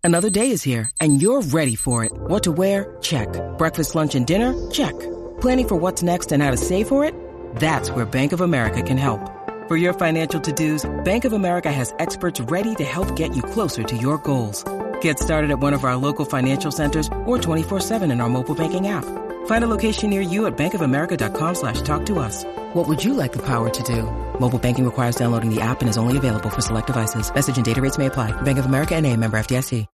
Another day is here, and you're ready for it. What to wear? Check. Breakfast, lunch, and dinner? Check. Planning for what's next and how to save for it? That's where Bank of America can help. For your financial to-dos, Bank of America has experts ready to help get you closer to your goals. Get started at one of our local financial centers or 24/7 in our mobile banking app. Find a location near you at bankofamerica.com/talktous. What would you like the power to do? Mobile banking requires downloading the app and is only available for select devices. Message and data rates may apply. Bank of America N.A., member FDIC.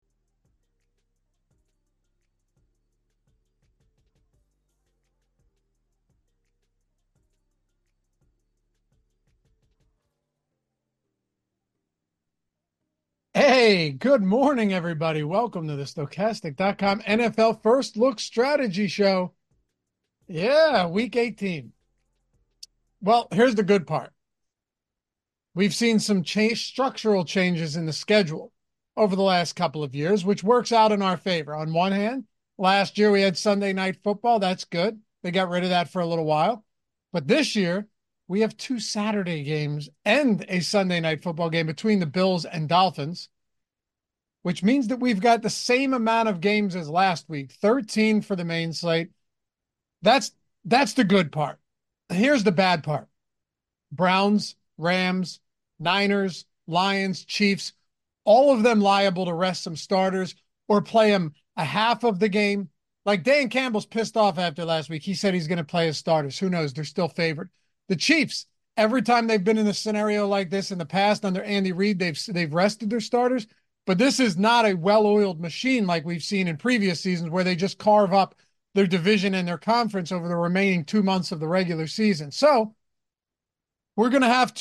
Hey, good morning, everybody. Welcome to the Stokastic.com NFL First Look Strategy Show. Yeah, Week 18. Well, here's the good part. We've seen some structural changes in the schedule over the last couple of years, which works out in our favor. On one hand, last year we had Sunday Night Football. That's good. They got rid of that for a little while. But this year, we have 2 Saturday games and a Sunday Night Football game between the Bills and Dolphins, which means that we've got the same amount of games as last week, 13 for the main slate. That's the good part. Here's the bad part. Browns, Rams, Niners, Lions, Chiefs, all of them liable to rest some starters or play them a half of the game. Like Dan Campbell's pissed off after last week. He said he's going to play his starters. Who knows? They're still favored. The Chiefs, every time they've been in a scenario like this in the past under Andy Reid, they've rested their starters. But this is not a well-oiled machine like we've seen in previous seasons where they just carve up their division and their conference over the remaining 2 months of the regular season. So we're going to have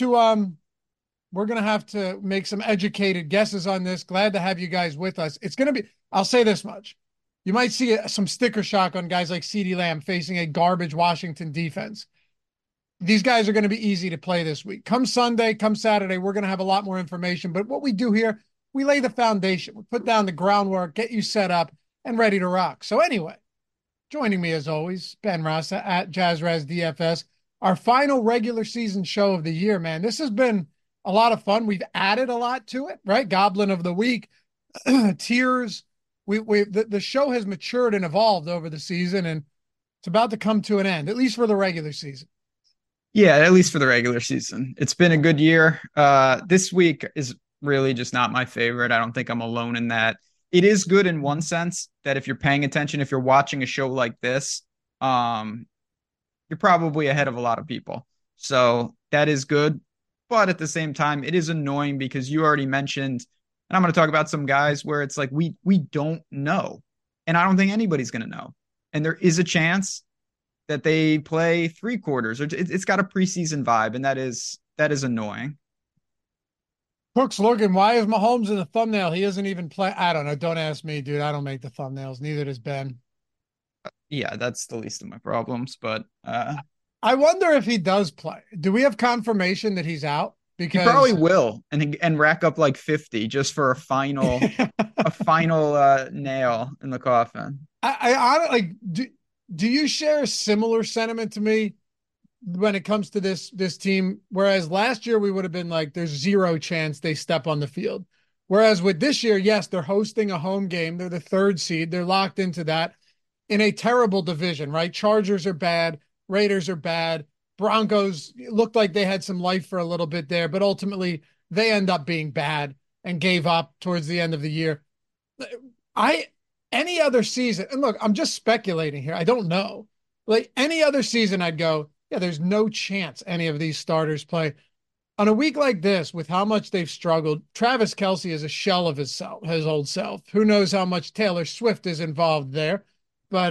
to make some educated guesses on this. Glad to have you guys with us. It's going to be, I'll say this much. You might see some sticker shock on guys like CeeDee Lamb facing a garbage Washington defense. These guys are going to be easy to play this week. Come Sunday, come Saturday, we're going to have a lot more information. But what we do here, we lay the foundation. We put down the groundwork, get you set up and ready to rock. So anyway, joining me as always, Ben Rasa at JazzRazDFS, our final regular season show of the year, man. This has been a lot of fun. We've added a lot to it, right? Goblin of the Week, tiers. The show has matured and evolved over the season, and it's about to come to an end, at least for the regular season. Yeah, at least for the regular season. It's been a good year. This week is really just not my favorite. I don't think I'm alone in that. It is good in one sense that if you're paying attention, if you're watching a show like this, you're probably ahead of a lot of people. So that is good. But at the same time, it is annoying because you already mentioned, and I'm going to talk about some guys where it's like we don't know. And I don't think anybody's going to know. And there is a chance that they play 3 quarters, or it's got a preseason vibe, and that is annoying. Cook's looking, why is Mahomes in the thumbnail? He doesn't even play. I don't know. Don't ask me, dude. I don't make the thumbnails. Neither does Ben. Yeah, that's the least of my problems, but I wonder if he does play. Do we have confirmation that he's out? Because he probably will and rack up like 50 just for a final nail in the coffin. I like do you share a similar sentiment to me when it comes to this team? Whereas last year we would have been like, there's 0 chance they step on the field. Whereas with this year, yes, they're hosting a home game. They're the 3rd seed. They're locked into that in a terrible division, right? Chargers are bad. Raiders are bad. Broncos looked like they had some life for a little bit there, but ultimately they end up being bad and gave up towards the end of the year. Any other season, and look, I'm just speculating here. I don't know. Like any other season, I'd go, yeah, there's no chance any of these starters play. On a week like this, with how much they've struggled, Travis Kelce is a shell of his old self. Who knows how much Taylor Swift is involved there? But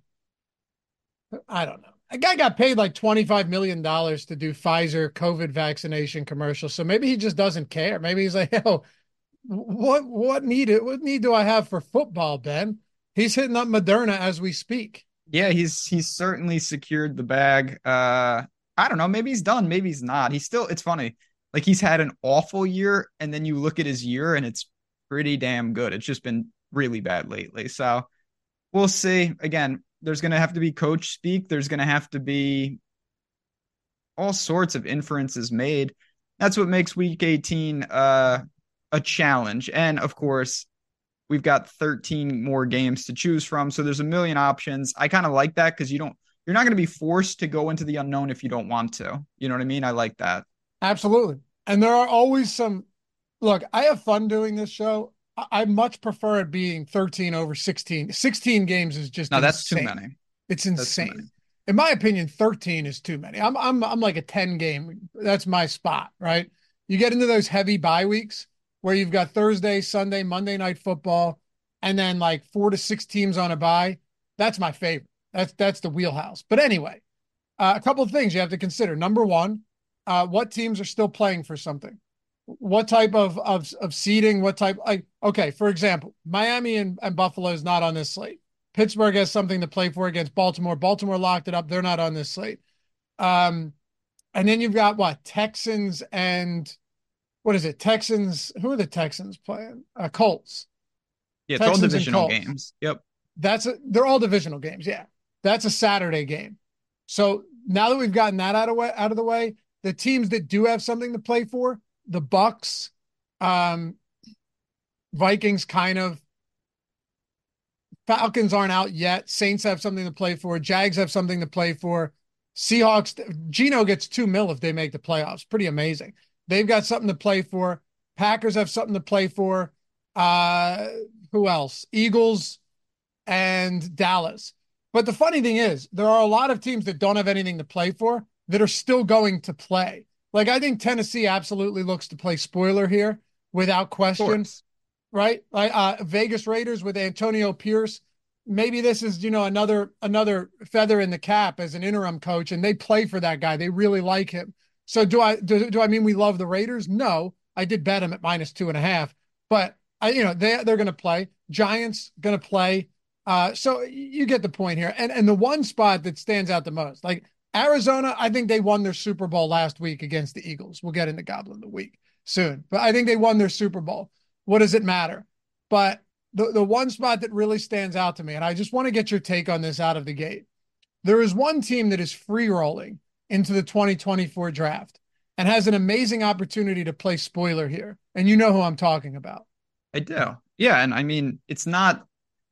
I don't know. A guy got paid like $25 million to do Pfizer COVID vaccination commercials. So maybe he just doesn't care. Maybe he's like, yo, what need do I have for football, Ben? He's hitting up Moderna as we speak. Yeah, he's certainly secured the bag. I don't know. Maybe he's done. Maybe he's not. It's funny. Like he's had an awful year, and then you look at his year and it's pretty damn good. It's just been really bad lately. So we'll see. Again, there's going to have to be coach speak. There's going to have to be all sorts of inferences made. That's what makes week 18 a challenge. And of course, we've got 13 more games to choose from. So there's a million options. I kind of like that because you're not going to be forced to go into the unknown if you don't want to. You know what I mean? I like that. Absolutely. And there are always some, look, I have fun doing this show. I much prefer it being 13 over 16. 16 games is just No, that's too insane. many. It's That's too many. insane. In my opinion, 13 is too many. I'm like a 10 game. That's my spot, right? You get into those heavy bye weeks where you've got Thursday, Sunday, Monday night football, and then like 4 to 6 teams on a bye. That's my favorite. That's the wheelhouse. But anyway, a couple of things you have to consider. Number one, what teams are still playing for something? What type of seeding? What type? Like, okay, for example, Miami and Buffalo is not on this slate. Pittsburgh has something to play for against Baltimore. Baltimore locked it up. They're not on this slate. And then you've got what? Texans and what is it? Texans. Who are the Texans playing? Colts. Yeah, it's all Texans and divisional Colts. games. Yep. They're all divisional games. Yeah. That's a Saturday game. So now that we've gotten that out of the way, the teams that do have something to play for, the Bucks, Vikings kind of, Falcons aren't out yet. Saints have something to play for. Jags have something to play for. Seahawks, Geno gets $2 million if they make the playoffs. Pretty amazing. They've got something to play for. Packers have something to play for. Who else? Eagles and Dallas. But the funny thing is, there are a lot of teams that don't have anything to play for that are still going to play. Like, I think Tennessee absolutely looks to play spoiler here without question, right? Like Vegas Raiders with Antonio Pierce. Maybe this is, another feather in the cap as an interim coach, and they play for that guy. They really like him. So do I mean we love the Raiders? No, I did bet them at -2.5, but they're going to play. Giants going to play. So you get the point here. And the one spot that stands out the most, like Arizona, I think they won their Super Bowl last week against the Eagles. We'll get into Goblin of the Week soon, but I think they won their Super Bowl. What does it matter? But the one spot that really stands out to me, and I just want to get your take on this out of the gate. There is one team that is free rolling into the 2024 draft and has an amazing opportunity to play spoiler here. And you know who I'm talking about. I do. Yeah. And I mean, it's not.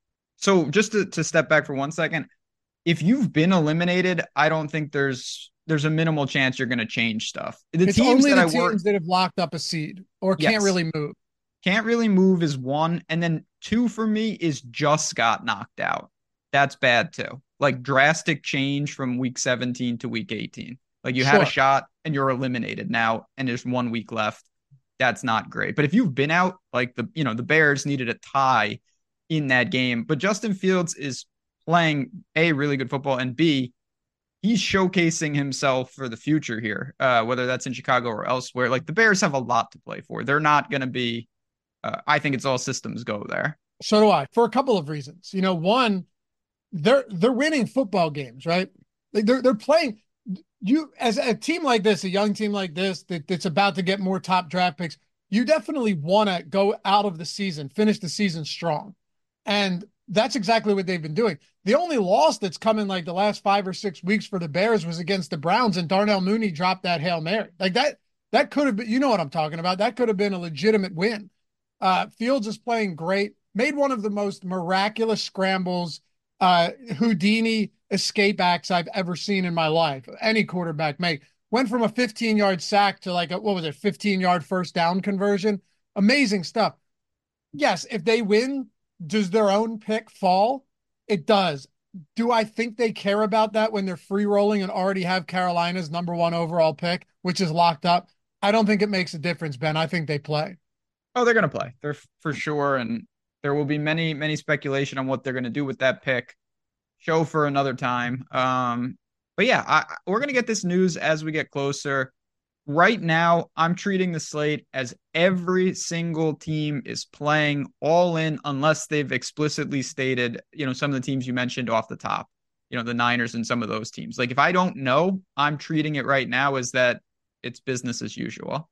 So just to step back for 1 second, if you've been eliminated, I don't think there's a minimal chance you're going to change stuff. It's teams only the teams that have locked up a seed or can't really move. Can't really move is one. And then two for me is just got knocked out. That's bad too. Like drastic change from week 17 to week 18. Like you had a shot and you're eliminated now and there's 1 week left. That's not great. But if you've been out, like the Bears needed a tie in that game. But Justin Fields is playing A, really good football, and B, he's showcasing himself for the future here, whether that's in Chicago or elsewhere. Like the Bears have a lot to play for. They're not going to be, I think it's all systems go there. So do I, for a couple of reasons. One, they're winning football games, right? Like they're playing. You, as a team like this, a young team like this that's about to get more top draft picks, you definitely want to go out of the season, finish the season strong. And that's exactly what they've been doing. The only loss that's come in like the last 5 or 6 weeks for the Bears was against the Browns, and Darnell Mooney dropped that Hail Mary. Like that could have been, you know what I'm talking about. That could have been a legitimate win. Fields is playing great, made one of the most miraculous scrambles, Houdini escape acts I've ever seen in my life. Any quarterback make. Went from a 15-yard sack to like 15-yard first down conversion. Amazing stuff. Yes, if they win, does their own pick fall? It does. Do I think they care about that when they're free rolling and already have Carolina's #1 overall pick, which is locked up? I don't think it makes a difference, Ben. I think they play. Oh, they're going to play. They're for sure. And there will be many, many speculation on what they're going to do with that pick. Show for another time. But yeah, we're going to get this news as we get closer. Right now, I'm treating the slate as every single team is playing all in unless they've explicitly stated, some of the teams you mentioned off the top, the Niners and some of those teams. Like if I don't know, I'm treating it right now as that it's business as usual.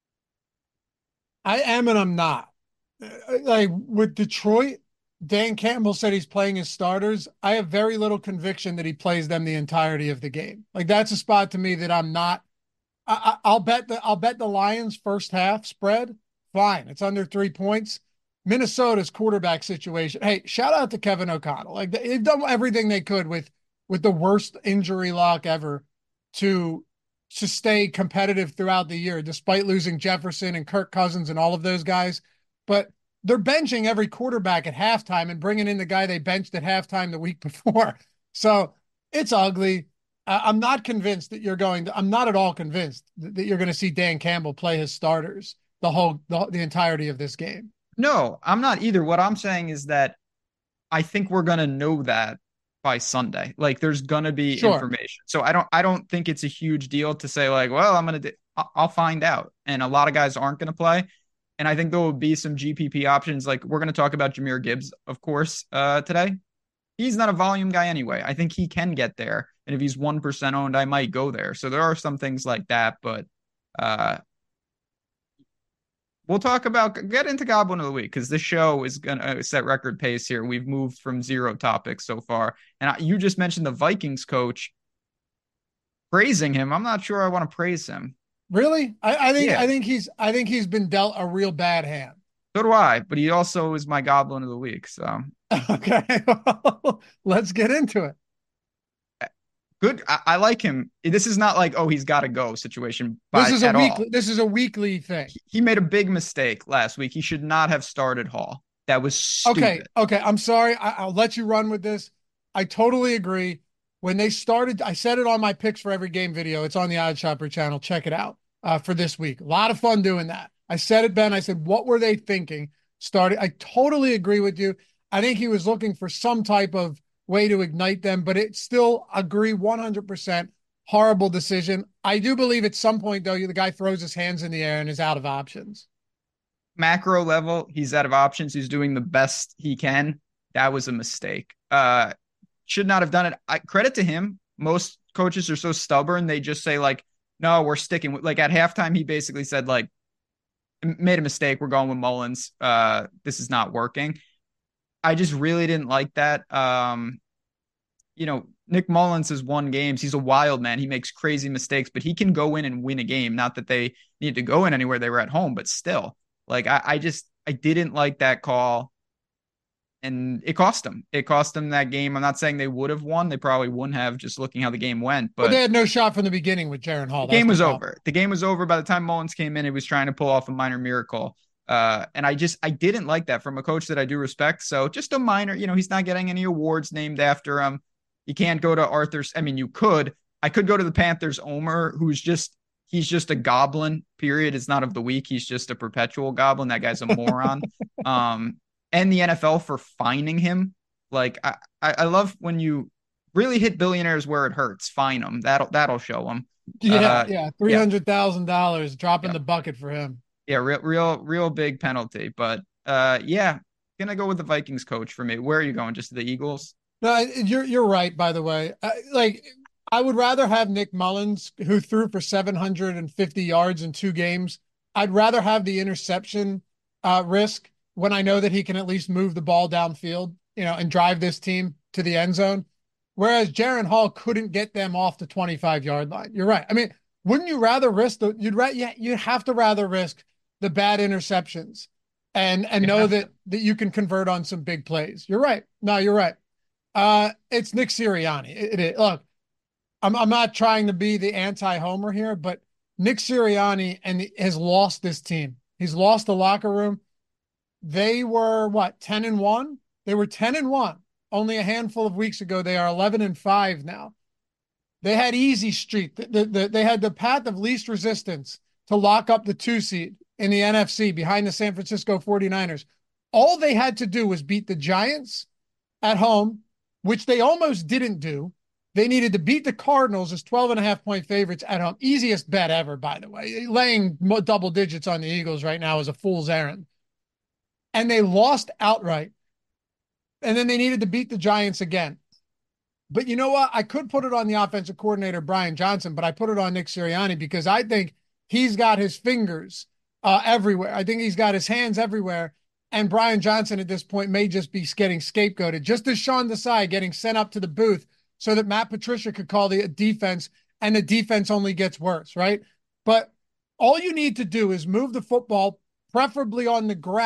I am and I'm not. Like with Detroit, Dan Campbell said he's playing his starters. I have very little conviction that he plays them the entirety of the game. Like that's a spot to me that I'm not. I'll bet the Lions first half spread. Fine. It's under 3 points. Minnesota's quarterback situation. Hey, shout out to Kevin O'Connell. Like they've done everything they could with the worst injury lock ever to stay competitive throughout the year, despite losing Jefferson and Kirk Cousins and all of those guys. But they're benching every quarterback at halftime and bringing in the guy they benched at halftime the week before. So it's ugly. I'm not convinced that I'm not at all convinced that you're going to see Dan Campbell play his starters the entirety of this game. No, I'm not either. What I'm saying is that I think we're gonna know that by Sunday. Like there's gonna be information. So I don't think it's a huge deal to say like, well, I'll find out. And a lot of guys aren't gonna play. And I think there will be some GPP options. Like we're gonna talk about Jahmyr Gibbs, of course, today. He's not a volume guy anyway. I think he can get there. And if he's 1% owned, I might go there. So there are some things like that, but we'll get into Goblin of the Week because this show is going to set record pace here. We've moved from 0 topics so far. And you just mentioned the Vikings coach praising him. I'm not sure I want to praise him. Really? I think he's been dealt a real bad hand. So do I, but he also is my Goblin of the Week. So okay. Let's get into it. Good. I like him. This is not like, oh, he's got to go situation. This is a weekly thing. He made a big mistake last week. He should not have started Hall. That was stupid. Okay. I'm sorry. I'll let you run with this. I totally agree. When they started, I said it on my picks for every game video. It's on the Odd Shopper channel. Check it out for this week. A lot of fun doing that. I said it, Ben. I said, what were they thinking? I totally agree with you. I think he was looking for some type of way to ignite them, but it still agree 100%. Horrible decision. I do believe at some point, though, the guy throws his hands in the air and is out of options. Macro level, he's out of options. He's doing the best he can. That was a mistake. Should not have done it. Credit to him. Most coaches are so stubborn. They just say like, no, we're sticking with, like at halftime, he basically said like, made a mistake. We're going with Mullins. This is not working. I just really didn't like that. Nick Mullins has won games. He's a wild man. He makes crazy mistakes, but he can go in and win a game. Not that they need to go in anywhere. They were at home, but still, like I didn't like that call, and it cost them. It cost them that game. I'm not saying they would have won. They probably wouldn't have, just looking how the game went. But they had no shot from the beginning with Jaren Hall. The game was over. The game was over by the time Mullins came in. He was trying to pull off a minor miracle. And I didn't like that from a coach that I do respect. So just a minor, he's not getting any awards named after him. You can't go to Arthur's. I mean, you could. I could go to the Panthers' Omer, he's just a goblin, period. It's not of the week. He's just a perpetual goblin. That guy's a moron. And the NFL for fining him. Like, I love when you really hit billionaires where it hurts. Fine them. That'll show them. Yeah. $300,000 dropping the bucket for him. Yeah, real big penalty. But gonna go with the Vikings coach for me. Where are you going? Just to the Eagles? No, you're right. By the way, I would rather have Nick Mullins, who threw for 750 yards in 2 games. I'd rather have the interception risk when I know that he can at least move the ball downfield, and drive this team to the end zone. Whereas Jaren Hall couldn't get them off the 25-yard line. You're right. I mean, wouldn't you rather risk you'd have to rather risk the bad interceptions and know that you can convert on some big plays. You're right. No, you're right. It's Nick Sirianni. Look, I'm not trying to be the anti-homer here, but Nick Sirianni has lost this team. He's lost the locker room. They were 10-1? They were 10-1 only a handful of weeks ago. They are 11-5 now. They had easy street. They had the path of least resistance to lock up the 2 seed in the NFC behind the San Francisco 49ers. All they had to do was beat the Giants at home, which they almost didn't do. They needed to beat the Cardinals as 12.5-point favorites at home. Easiest bet ever, by the way. Laying double digits on the Eagles right now is a fool's errand. And they lost outright. And then they needed to beat the Giants again. But you know what? I could put it on the offensive coordinator, Brian Johnson, but I put it on Nick Sirianni because I think he's got his fingers everywhere. I think he's got his hands everywhere. And Brian Johnson at this point may just be getting scapegoated, just as Sean Desai getting sent up to the booth so that Matt Patricia could call the defense, and the defense only gets worse, right? But all you need to do is move the football, preferably on the ground,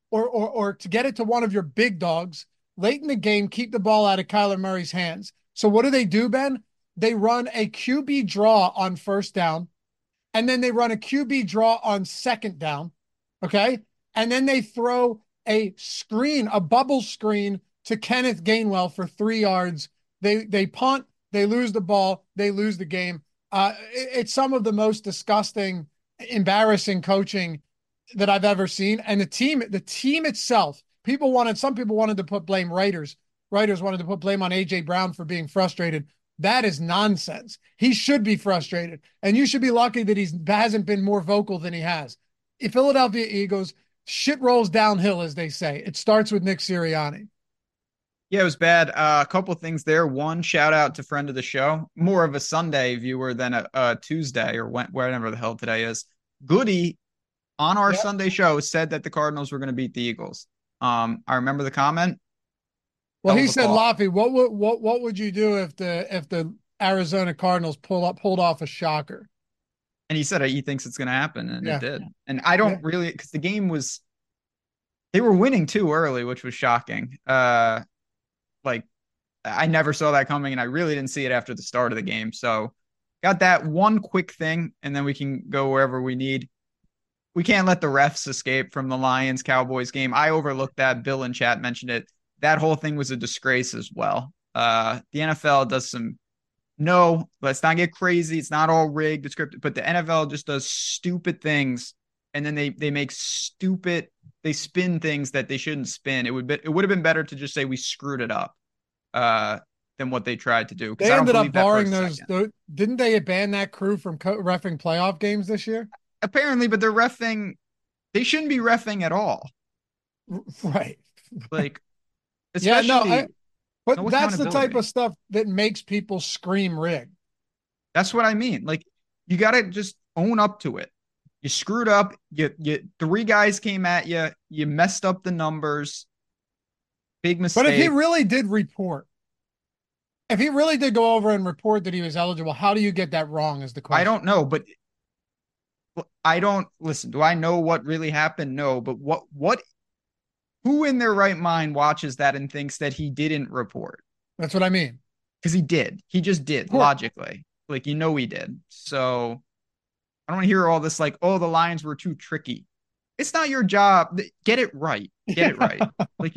or to get it to one of your big dogs late in the game, keep the ball out of Kyler Murray's hands. So what do, Ben? They run a QB draw on first down, and then they run a QB draw on second down. Okay. And then they throw a screen, a bubble screen to Kenneth Gainwell for 3 yards. They punt, they lose the ball, they lose the game. It's some of the most disgusting, embarrassing coaching that I've ever seen. And the team itself, some people wanted to put blame writers. Writers wanted to put blame on AJ Brown for being frustrated. That is nonsense. He should be frustrated. And you should be lucky that he hasn't been more vocal than he has. If Philadelphia Eagles, shit rolls downhill, as they say. It starts with Nick Sirianni. Yeah, it was bad. A couple of things there. One, shout out to friend of the show, more of a Sunday viewer than a Tuesday or whatever the hell today is. Goody on our Sunday show said that the Cardinals were going to beat the Eagles. I remember the comment. Well, he said, Laffy, what would you do if the Arizona Cardinals pulled off a shocker? And he said he thinks it's going to happen, and it did. And I don't really, because the game they were winning too early, which was shocking. Like, I never saw that coming, and I really didn't see it after the start of the game. So got that one quick thing, and then we can go wherever we need. We can't let the refs escape from the Lions-Cowboys game. I overlooked that. Bill in chat mentioned it. That whole thing was a disgrace as well. The NFL does no, let's not get crazy. It's not all rigged, it's scripted, but the NFL just does stupid things, and then they spin things that they shouldn't spin. It would have been better to just say we screwed it up than what they tried to do. They ended up barring those. Didn't they ban that crew from reffing playoff games this year? Apparently, but they're reffing. They shouldn't be reffing at all. Right. Like, especially. But that's the type of stuff that makes people scream rig. That's what I mean. Like, you got to just own up to it. You screwed up. You 3 guys came at you. You messed up the numbers. Big mistake. But if he really did go over and report that he was eligible, how do you get that wrong is the question. I don't know, but listen, do I know what really happened? No, but who in their right mind watches that and thinks that he didn't report? That's what I mean. Because he did. He just did, logically. Like, he did. So I don't want to hear all this like, oh, the Lions were too tricky. It's not your job. Get it right. Get it right. Like,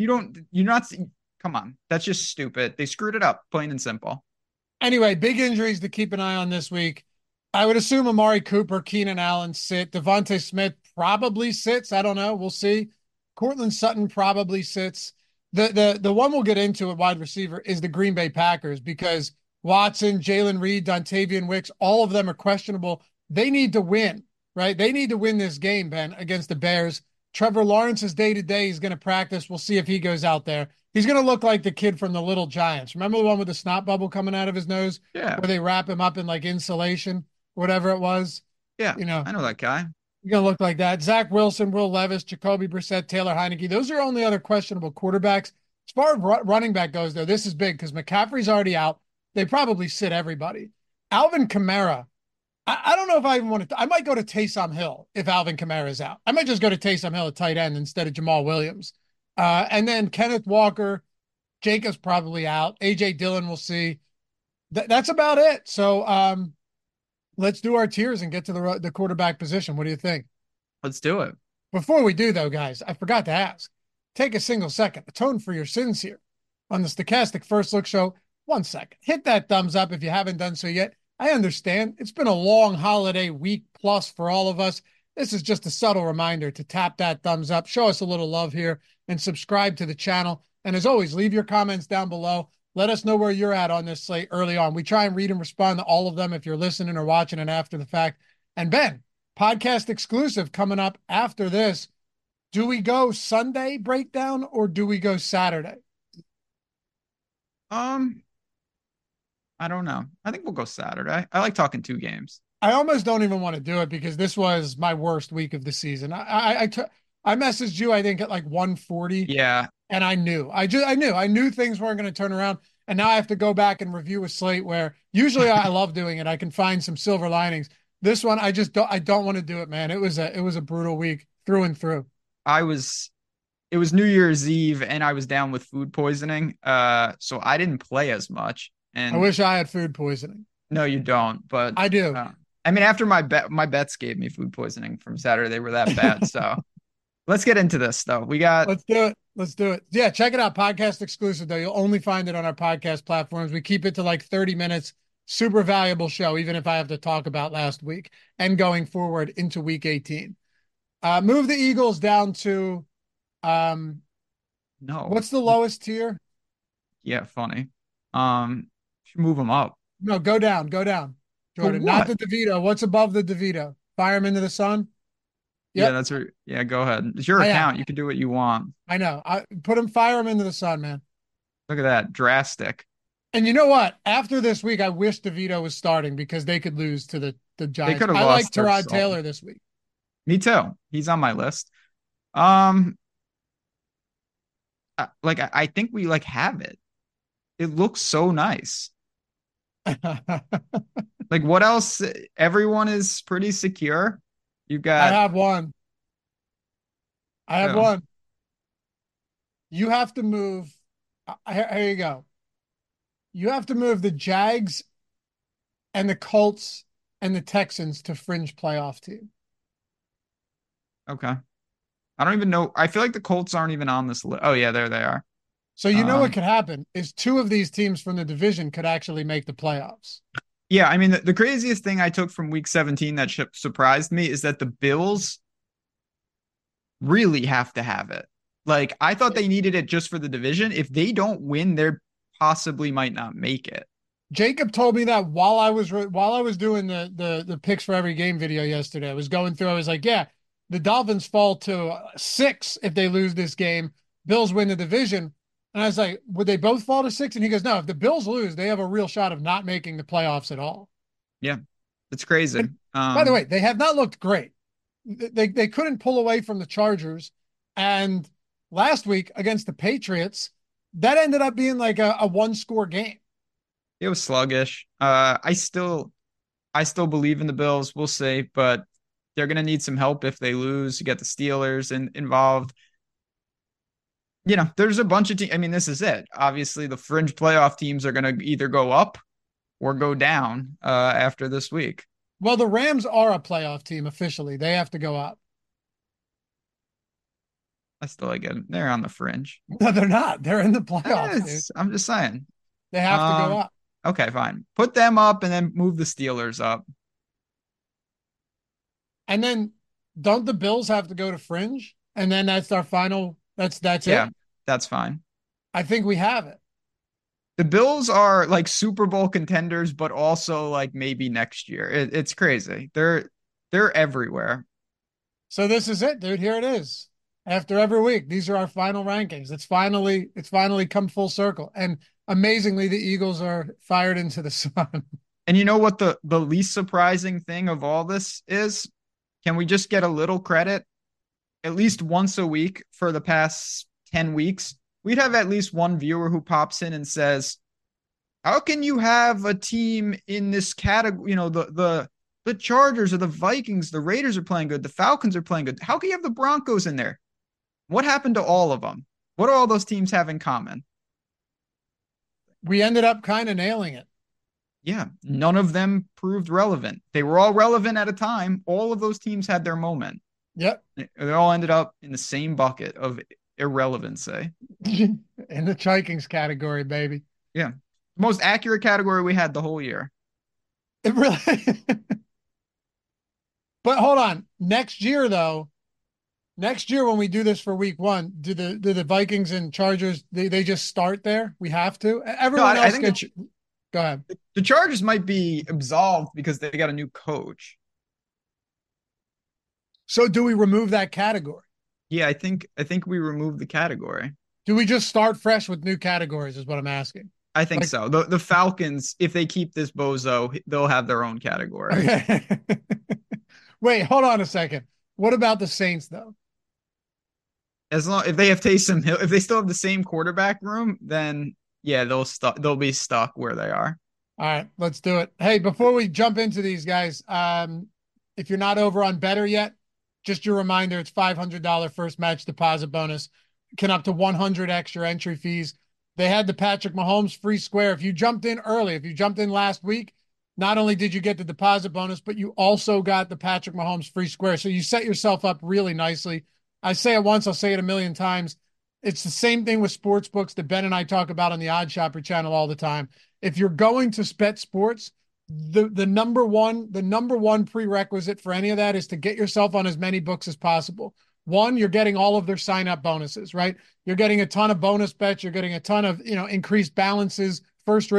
come on. That's just stupid. They screwed it up, plain and simple. Anyway, big injuries to keep an eye on this week. I would assume Amari Cooper, Keenan Allen sit. Devontae Smith probably sits. I don't know. We'll see. Courtland Sutton probably sits. The one we'll get into at wide receiver is the Green Bay Packers, because Watson, Jalen Reed, Dontavian Wicks, all of them are questionable. They need to win, right? They need to win this game, Ben, against the Bears. Trevor Lawrence is day-to-day. He's going to practice. We'll see if he goes out there. He's going to look like the kid from the Little Giants. Remember the one with the snot bubble coming out of his nose? Yeah. Where they wrap him up in like insulation, whatever it was. Yeah, I know that guy. You're going to look like that. Zach Wilson, Will Levis, Jacoby Brissett, Taylor Heineke. Those are only other questionable quarterbacks. As far as running back goes, though, this is big because McCaffrey's already out. They probably sit everybody. Alvin Kamara. I don't know if I even want to. I might go to Taysom Hill if Alvin Kamara is out. I might just go to Taysom Hill at tight end instead of Jamal Williams. And then Kenneth Walker, Jacobs probably out. A.J. Dillon, we'll see. That's about it. So, let's do our tiers and get to the quarterback position. What do you think? Let's do it. Before we do, though, guys, I forgot to ask. Take a single second. Atone for your sins here on the Stochastic First Look Show. 1 second. Hit that thumbs up if you haven't done so yet. I understand. It's been a long holiday week plus for all of us. This is just a subtle reminder to tap that thumbs up, show us a little love here, and subscribe to the channel. And as always, leave your comments down below. Let us know where you're at on this slate early on. We try and read and respond to all of them if you're listening or watching it after the fact. And Ben, podcast exclusive coming up after this. Do we go Sunday breakdown or do we go Saturday? I don't know. I think we'll go Saturday. I like talking 2 games. I almost don't even want to do it because this was my worst week of the season. I messaged you, I think, at like 1:40. Yeah. And I knew things weren't going to turn around. And now I have to go back and review a slate where usually I love doing it. I can find some silver linings. This one, I don't want to do it, man. It was a brutal week through and through. I was it was New Year's Eve and I was down with food poisoning. So I didn't play as much. I And wish I had food poisoning. no, you don't. But I do. I mean, after my bets gave me food poisoning from Saturday, they were that bad. So let's get into this though. We got Let's do it. Let's do it. Yeah, check it out. Podcast exclusive, though. You'll only find it on our podcast platforms. We keep it to like 30 minutes. Super valuable show, even if I have to talk about last week and going forward into week 18. Move the Eagles down to no. what's the lowest tier? Yeah, funny. Should move them up. No, go down, Jordan. Not the DeVito. What's above the DeVito? Fire him into the sun. Yeah, Yep. that's right. Yeah, go ahead. It's your account. You can do what you want. I know. Fire him into the sun, man. Look at that. Drastic. And you know what? After this week, I wish DeVito was starting because they could lose to the Giants. could have I like lost their Tyrod soul. Taylor this week. Me too. He's on my list. Um, I think we like have it. It looks so nice. Like what else? Everyone is pretty secure. You I got have one. I have oh, one. You have to move. Here you go. You have to move the Jags and the Colts and the Texans to fringe playoff team. okay. I don't even know. I feel like the Colts aren't even on this list. Oh yeah, there they are. So you know what could happen is two of these teams from the division could actually make the playoffs. Yeah, I mean the craziest thing I took from week 17 that surprised me is that the Bills really have to have it. Like I thought they needed it just for the division. If they don't win, they possibly might not make it. Jacob told me that while I was doing the picks for every game video yesterday. I was going through. I was like, yeah, the Dolphins fall to 6 if they lose this game. Bills win the division. And I was like, would they both fall to 6? And he goes, no, if the Bills lose, they have a real shot of not making the playoffs at all. Yeah, it's crazy. And by the way, they have not looked great. They couldn't pull away from the Chargers. And last week against the Patriots, that ended up being like a one-score game. it was sluggish. I still believe in the Bills. We'll see, but they're gonna need some help if they lose. You get the Steelers involved. There's a bunch of teams. I mean, this is it. Obviously, the fringe playoff teams are gonna either go up or go down after this week. Well, the Rams are a playoff team officially. They have to go up. I still like it. They're on the fringe. No, they're not. They're in the playoffs, dude. I'm just saying. They have to go up. Okay, fine. Put them up and then move the Steelers up. And then don't the Bills have to go to fringe? And then that's our final. That's Yeah, it. that's fine. I think we have it. The Bills are like Super Bowl contenders, but also like maybe next year. It's crazy. They're everywhere. So this is it, dude. Here it is. After every week, these are our final rankings. It's finally come full circle. And amazingly, the Eagles are fired into the sun. And you know what the least surprising thing of all this is? Can we just get a little credit? At least once a week for the past 10 weeks, we'd have at least one viewer who pops in and says, how can you have a team in this category? The Chargers or the Vikings, the Raiders are playing good. The Falcons are playing good. How can you have the Broncos in there? What happened to all of them? What do all those teams have in common? We ended up kind of nailing it. Yeah, none of them proved relevant. They were all relevant at a time. All of those teams had their moment. Yep. They all ended up in the same bucket of irrelevancy. In the Vikings category, baby. Yeah. Most accurate category we had the whole year. It really. But hold on. Next year, when we do this for week 1, do the Vikings and Chargers they just start there? We have to. Everyone else. Go ahead. The Chargers might be absolved because they got a new coach. So do we remove that category? Yeah, I think we remove the category. Do we just start fresh with new categories? Is what I'm asking. I think so. The Falcons, if they keep this bozo, they'll have their own category. Okay. Wait, hold on a second. What about the Saints though? If they have Taysom Hill, if they still have the same quarterback room, then yeah, they'll be stuck where they are. All right, let's do it. Hey, before we jump into these guys, if you're not over on Better yet, just your reminder, it's $500 first match deposit bonus. can up to 100 extra entry fees. They had the Patrick Mahomes free square. If you jumped in early, if you jumped in last week, not only did you get the deposit bonus, but you also got the Patrick Mahomes free square. So you set yourself up really nicely. I say it once, I'll say it a million times. It's the same thing with sports books that Ben and I talk about on the Odd Shopper channel all the time. If you're going to bet sports, the number one prerequisite for any of that is to get yourself on as many books as possible. One, you're getting all of their sign-up bonuses, right? You're getting a ton of bonus bets. You're getting a ton of, increased balances, first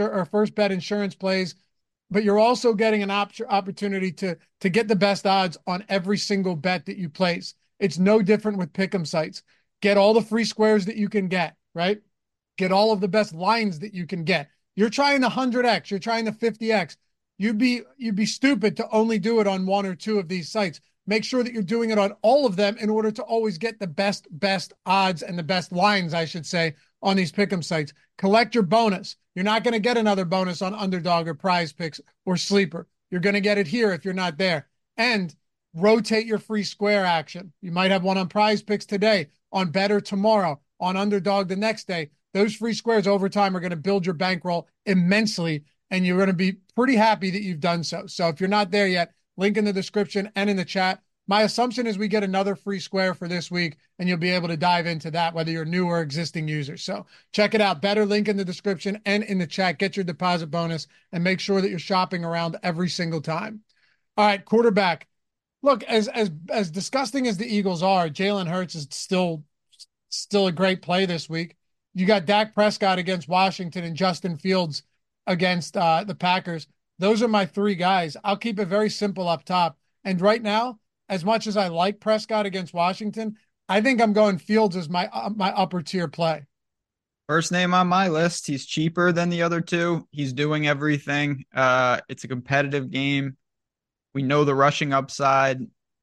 bet insurance plays, but you're also getting an opportunity to get the best odds on every single bet that you place. It's no different with pick'em sites. Get all the free squares that you can get, right? Get all of the best lines that you can get. You're trying the 100x, you're trying the 50x. You'd be stupid to only do it on one or two of these sites. Make sure that you're doing it on all of them in order to always get the best odds and the best lines, I should say, on these pick'em sites. Collect your bonus. You're not going to get another bonus on Underdog or Prize Picks or Sleeper. You're going to get it here if you're not there. And rotate your free square action. You might have one on Prize Picks today, on Better tomorrow, on Underdog the next day. Those free squares over time are going to build your bankroll immensely, and you're going to be pretty happy that you've done so. So if you're not there yet, link in the description and in the chat. My assumption is we get another free square for this week, and you'll be able to dive into that, whether you're new or existing user. So check it out. Better, link in the description and in the chat. Get your deposit bonus and make sure that you're shopping around every single time. All right, quarterback. Look, as disgusting as the Eagles are, Jalen Hurts is still a great play this week. You got Dak Prescott against Washington and Justin Fields against the Packers. Those are my three guys. I'll keep it very simple up top. And right now, as much as I like Prescott against Washington, I think I'm going Fields as my upper tier play. First name on my list. He's cheaper than the other two. He's doing everything. It's a competitive game. We know the rushing upside.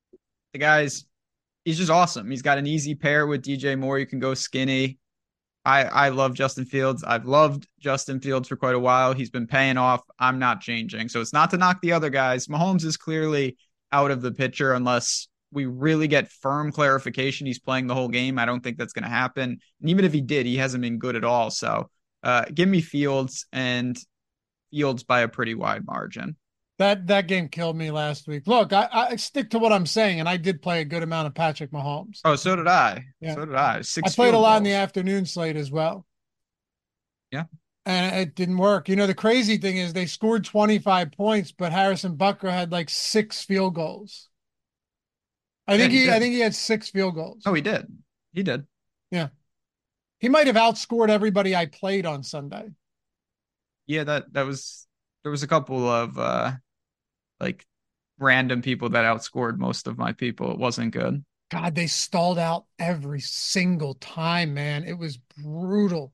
He's just awesome. He's got an easy pair with DJ Moore. You can go skinny. I love Justin Fields. I've loved Justin Fields for quite a while. He's been paying off. I'm not changing. So it's not to knock the other guys. Mahomes is clearly out of the picture unless we really get firm clarification he's playing the whole game. I don't think that's going to happen. And even if he did, he hasn't been good at all. So give me Fields, and Fields by a pretty wide margin. That game killed me last week. Look, I stick to what I'm saying, and I did play a good amount of Patrick Mahomes. Oh, so did I. Yeah. So did I. I played a lot in the afternoon slate as well. Yeah. And it didn't work. The crazy thing is they scored 25 points, but Harrison Butker had like 6 field goals. I think he had 6 field goals. Oh, he did. He did. Yeah. He might have outscored everybody I played on Sunday. Yeah, there was a couple of random people that outscored most of my people. It wasn't good. God, they stalled out every single time, man. It was brutal.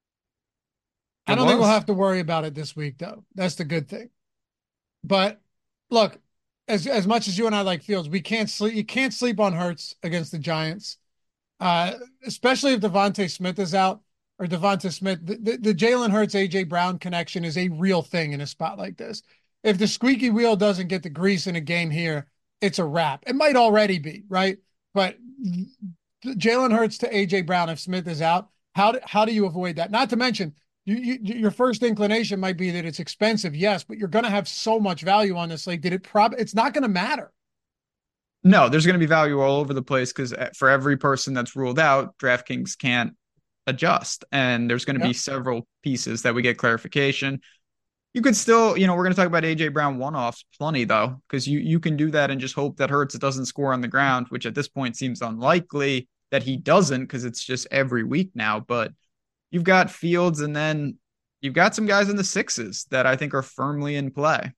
I don't think we'll have to worry about it this week, though. That's the good thing. But look, as much as you and I like Fields, we can't sleep. You can't sleep on Hurts against the Giants, especially if Devontae Smith is out, or Devonta Smith. The Jalen Hurts AJ Brown connection is a real thing in a spot like this. If the squeaky wheel doesn't get the grease in a game here, it's a wrap. It might already be, right? But Jalen Hurts to AJ Brown, if Smith is out, how do you avoid that? Not to mention, your first inclination might be that it's expensive, yes, but you're going to have so much value on this league that it's not going to matter. No, there's going to be value all over the place because for every person that's ruled out, DraftKings can't adjust, and there's going to be several pieces that we get clarification. You could still, we're going to talk about AJ Brown one-offs plenty though, because you can do that and just hope that Hurts doesn't score on the ground, which at this point seems unlikely that he doesn't because it's just every week now. But you've got Fields, and then you've got some guys in the 6s that I think are firmly in play.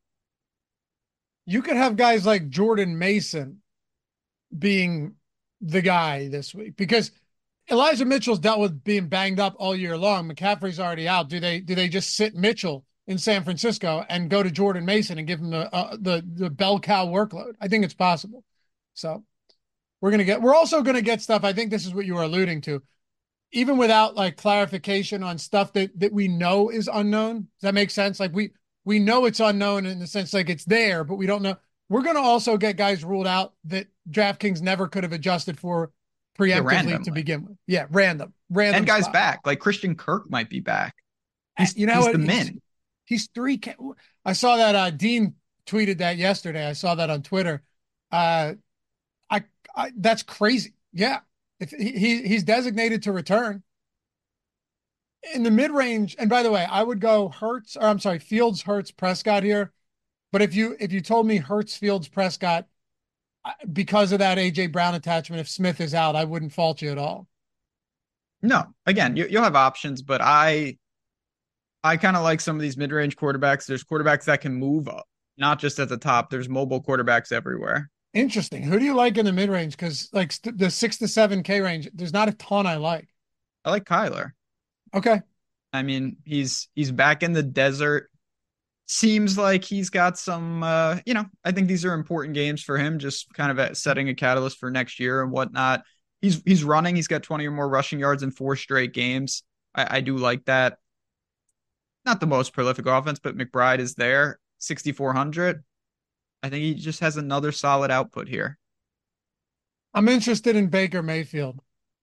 You could have guys like Jordan Mason being the guy this week because Elijah Mitchell's dealt with being banged up all year long. McCaffrey's already out. Do they just sit Mitchell in San Francisco and go to Jordan Mason and give him the bell cow workload? I think it's possible. So we're also going to get stuff. I think this is what you were alluding to. Even without like clarification on stuff that we know is unknown. Does that make sense? Like we know it's unknown in the sense like it's there, but we don't know. We're going to also get guys ruled out that DraftKings never could have adjusted for Yeah, preemptively to randomly. begin with. Yeah, random And guys spot. back. Like Christian Kirk might be back. He's You know he's what? the min. He's 3K. I saw that Dean tweeted that yesterday. I saw that on Twitter. Uh, I, that's crazy. Yeah, if he's designated to return in the mid range. And by the way, I would go Hurts, or I'm sorry, Fields, Hurts, Prescott here. But if you told me Hurts, Fields, Prescott, because of that AJ Brown attachment, if Smith is out, I wouldn't fault you at all. No, again, you'll have options, but I kind of like some of these mid-range quarterbacks. There's quarterbacks that can move up, not just at the top. There's mobile quarterbacks everywhere. Interesting. Who do you like in the mid range? Because like the 6 to 7K range, there's not a ton I like. I like Kyler. Okay. I mean, he's back in the desert. Seems like he's got some I think these are important games for him, just kind of setting a catalyst for next year and whatnot. He's running, he's got 20 or more rushing yards in 4 straight games. I do like that. Not the most prolific offense, but McBride is there, 6,400. I think he just has another solid output here. I'm interested in Baker Mayfield.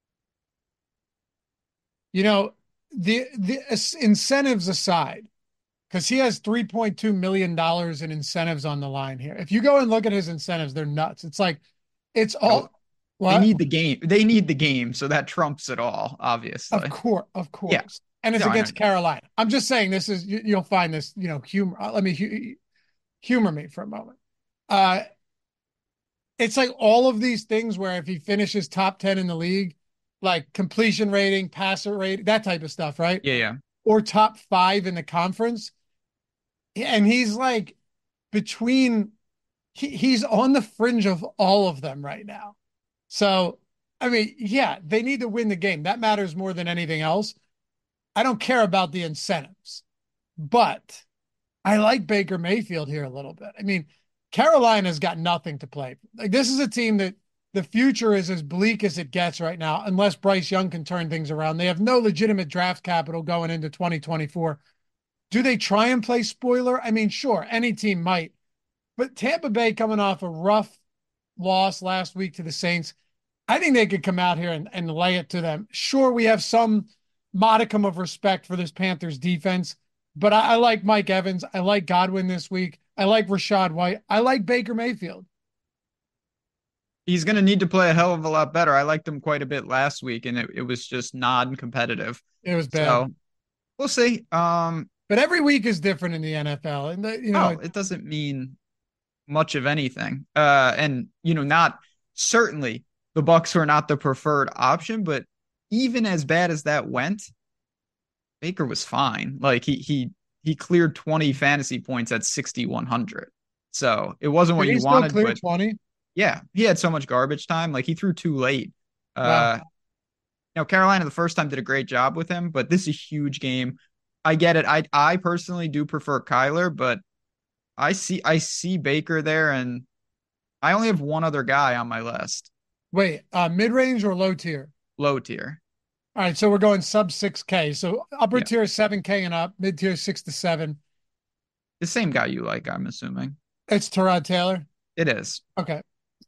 You know, the incentives aside, because he has $3.2 million in incentives on the line here. If you go and look at his incentives, they're nuts. It's like, it's all They what? need the game. They need the game, so that trumps it all, obviously. Of Yeah. course. And it's No, I know. against Carolina. I'm just saying this is, you'll find this, humor. Let me humor me for a moment. Uh, it's like all of these things where if he finishes top 10 in the league, like completion rating, passer rate, that type of stuff, right? Yeah, yeah. Or top 5 in the conference. And he's like between, he's on the fringe of all of them right now. So, I mean, yeah, they need to win the game. That matters more than anything else. I don't care about the incentives, but I like Baker Mayfield here a little bit. I mean, Carolina's got nothing to play. Like, this is a team that the future is as bleak as it gets right now, unless Bryce Young can turn things around. They have no legitimate draft capital going into 2024. Do they try and play spoiler? I mean, sure, any team might, but Tampa Bay coming off a rough loss last week to the Saints, I think they could come out here and lay it to them. Sure, we have some modicum of respect for this Panthers defense, but I like Mike Evans. I like Godwin this week. I like Rachaad White. I like Baker Mayfield. He's going to need to play a hell of a lot better. I liked him quite a bit last week, and it was just non-competitive. It was bad. So we'll see. But every week is different in the NFL. And, it doesn't mean much of anything. And, not certainly the Bucs were not the preferred option, but even as bad as that went, Baker was fine. Like he cleared 20 fantasy points at 6,100. So it wasn't what you wanted, but 20. yeah, he had so much garbage time. Like he threw too late. Wow. Carolina the first time did a great job with him, but this is a huge game. I get it. I personally do prefer Kyler, but I see Baker there, and I only have one other guy on my list. Wait, mid-range or low tier? Low tier. All right, so we're going sub 6K. So upper Yeah. tier is 7K and up, mid tier 6 to 7. The same guy you like, I'm assuming. It's Tyrod Taylor. It is. Okay.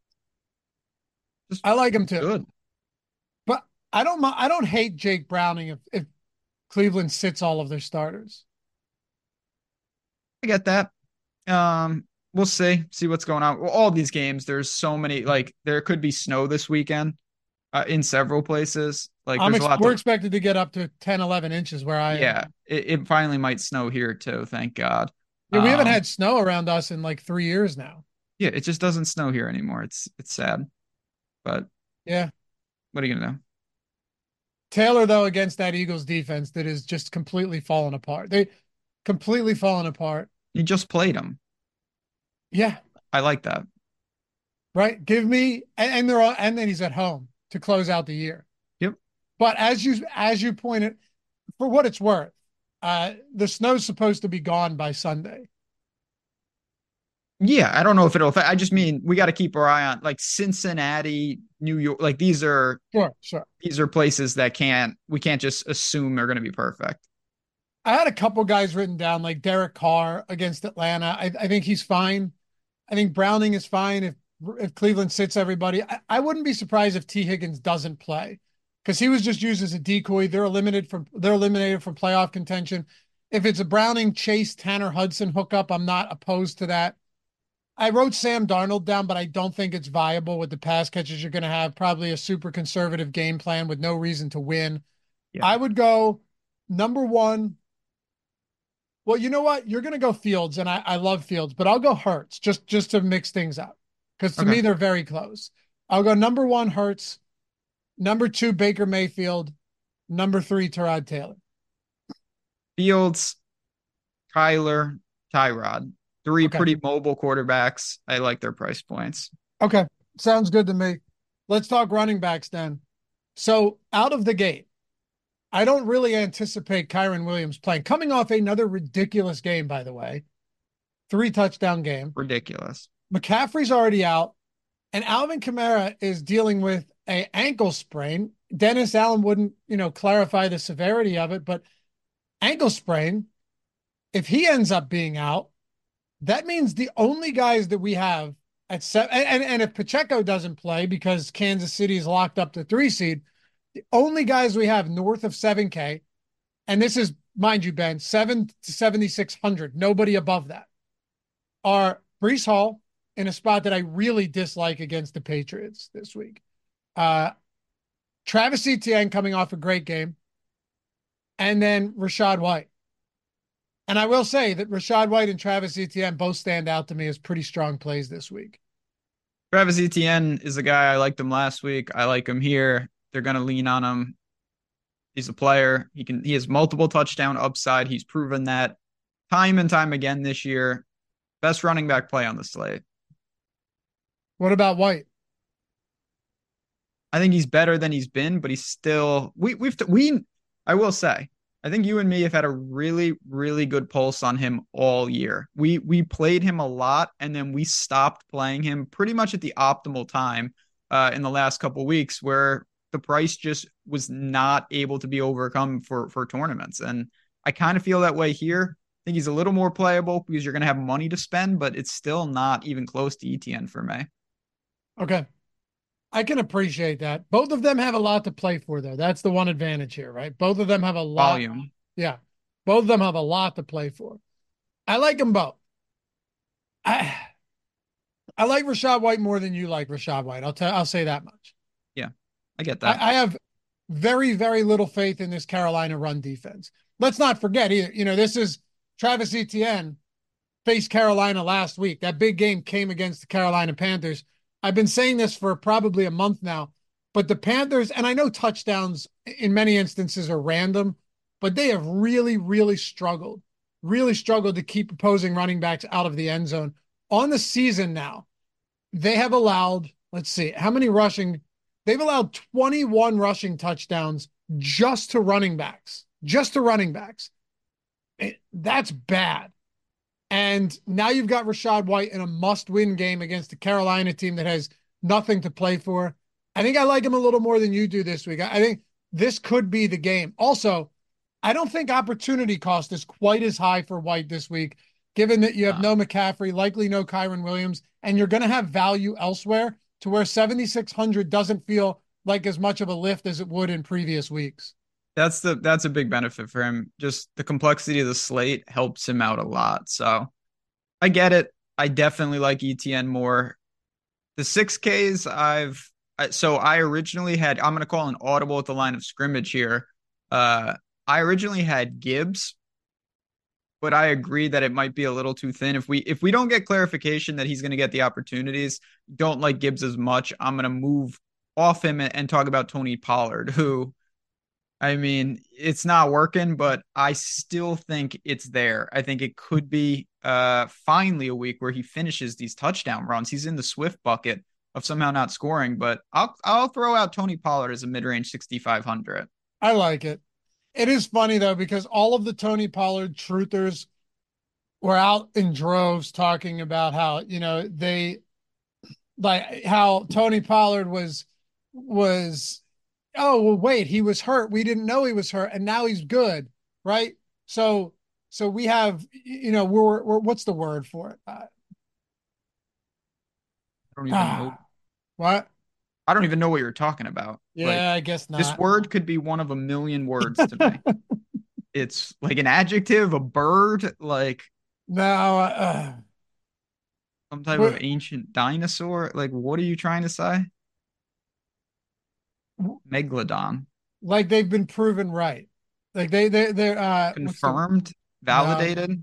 Just I like him too. good. But I don't hate Jake Browning if Cleveland sits all of their starters. I get that. We'll see what's going on. Well, all these games, there's so many. Like there could be snow this weekend in several places. Like there's a lot. We're expected to get up to 10, 11 inches where I am. Yeah, it finally might snow here too. Thank God. Yeah, we haven't had snow around us in like 3 years now. Yeah, it just doesn't snow here anymore. It's sad, but yeah, what are you gonna do? Taylor though against that Eagles defense that is just completely fallen apart. They completely fallen apart. You just played him. Yeah, I like that. Right. Give me and they're all, and then he's at home to close out the year. Yep. But as you pointed, for what it's worth, the snow's supposed to be gone by Sunday. Yeah, I don't know if it'll affect. I just mean we got to keep our eye on like Cincinnati, New York. Like these are Sure. These are places that we can't just assume they're going to be perfect. I had a couple guys written down like Derek Carr against Atlanta. I think he's fine. I think Browning is fine if Cleveland sits everybody. I wouldn't be surprised if T. Higgins doesn't play because he was just used as a decoy. They're eliminated from playoff contention. If it's a Browning, Chase, Tanner Hudson hookup, I'm not opposed to that. I wrote Sam Darnold down, but I don't think it's viable with the pass catches you're going to have. Probably a super conservative game plan with no reason to win. Yeah. I would go number one. Well, you know what? You're going to go Fields, and I love Fields, but I'll go Hurts just to mix things up because to Okay. me they're very close. I'll go number one Hurts, number two Baker Mayfield, number three Tyrod Taylor. Fields, Kyler, Tyrod. Three Okay. pretty mobile quarterbacks. I like their price points. Okay. Sounds good to me. Let's talk running backs then. So out of the gate, I don't really anticipate Kyren Williams playing. Coming off another ridiculous game, by the way, 3-touchdown game. Ridiculous. McCaffrey's already out, and Alvin Kamara is dealing with a ankle sprain. Dennis Allen wouldn't, clarify the severity of it, but ankle sprain, if he ends up being out, that means the only guys that we have at seven, and if Pacheco doesn't play because Kansas City is locked up to 3 seed, the only guys we have north of 7K, and this is, mind you, Ben, 7 to 7,600, nobody above that, are Breece Hall in a spot that I really dislike against the Patriots this week. Travis Etienne coming off a great game, and then Rachaad White. And I will say that Rachaad White and Travis Etienne both stand out to me as pretty strong plays this week. Travis Etienne is a guy I liked him last week. I like him here. They're going to lean on him. He's a player. He has multiple touchdown upside. He's proven that time and time again this year. Best running back play on the slate. What about White? I think he's better than he's been, but he's still I will say, I think you and me have had a really, really good pulse on him all year. We played him a lot, and then we stopped playing him pretty much at the optimal time in the last couple of weeks, where the price just was not able to be overcome for tournaments. And I kind of feel that way here. I think he's a little more playable because you're going to have money to spend, but it's still not even close to ETN for me. Okay. I can appreciate that. Both of them have a lot to play for, though. That's the one advantage here, right? Both of them have a lot. Volume. Yeah. Both of them have a lot to play for. I like them both. I like Rachaad White more than you like Rachaad White. I'll say that much. Yeah, I get that. I have very, very little faith in this Carolina run defense. Let's not forget either. This is Travis Etienne faced Carolina last week. That big game came against the Carolina Panthers. I've been saying this for probably a month now, but the Panthers, and I know touchdowns in many instances are random, but they have really, really struggled to keep opposing running backs out of the end zone. On the season now, they have allowed, let's see, how many rushing? They've allowed 21 rushing touchdowns just to running backs. That's bad. And now you've got Rachaad White in a must-win game against the Carolina team that has nothing to play for. I think I like him a little more than you do this week. I think this could be the game. Also, I don't think opportunity cost is quite as high for White this week, given that you have no McCaffrey, likely no Kyren Williams, and you're going to have value elsewhere to where 7,600 doesn't feel like as much of a lift as it would in previous weeks. That's a big benefit for him. Just the complexity of the slate helps him out a lot. So I get it. I definitely like ETN more. The 6Ks I originally had, I'm going to call an audible at the line of scrimmage here. I originally had Gibbs, but I agree that it might be a little too thin. If we don't get clarification that he's going to get the opportunities, don't like Gibbs as much, I'm going to move off him and talk about Tony Pollard, who, I mean, it's not working, but I still think it's there. I think it could be finally a week where he finishes these touchdown runs. He's in the Swift bucket of somehow not scoring, but I'll throw out Tony Pollard as a mid-range 6,500. I like it. It is funny, though, because all of the Tony Pollard truthers were out in droves talking about how, they like how Tony Pollard was, oh, well, wait, he was hurt. We didn't know he was hurt. And now he's good. Right. So we have, we're what's the word for it? don't even know. Ah, what? I don't even know what you're talking about. Like Yeah, I guess this not. word could be one of a million words to me. It's like an adjective, a bird, like No, some type of but ancient dinosaur. Like, what are you trying to say? Megalodon. like they've been proven right. Like they're what's the Confirmed, no validated.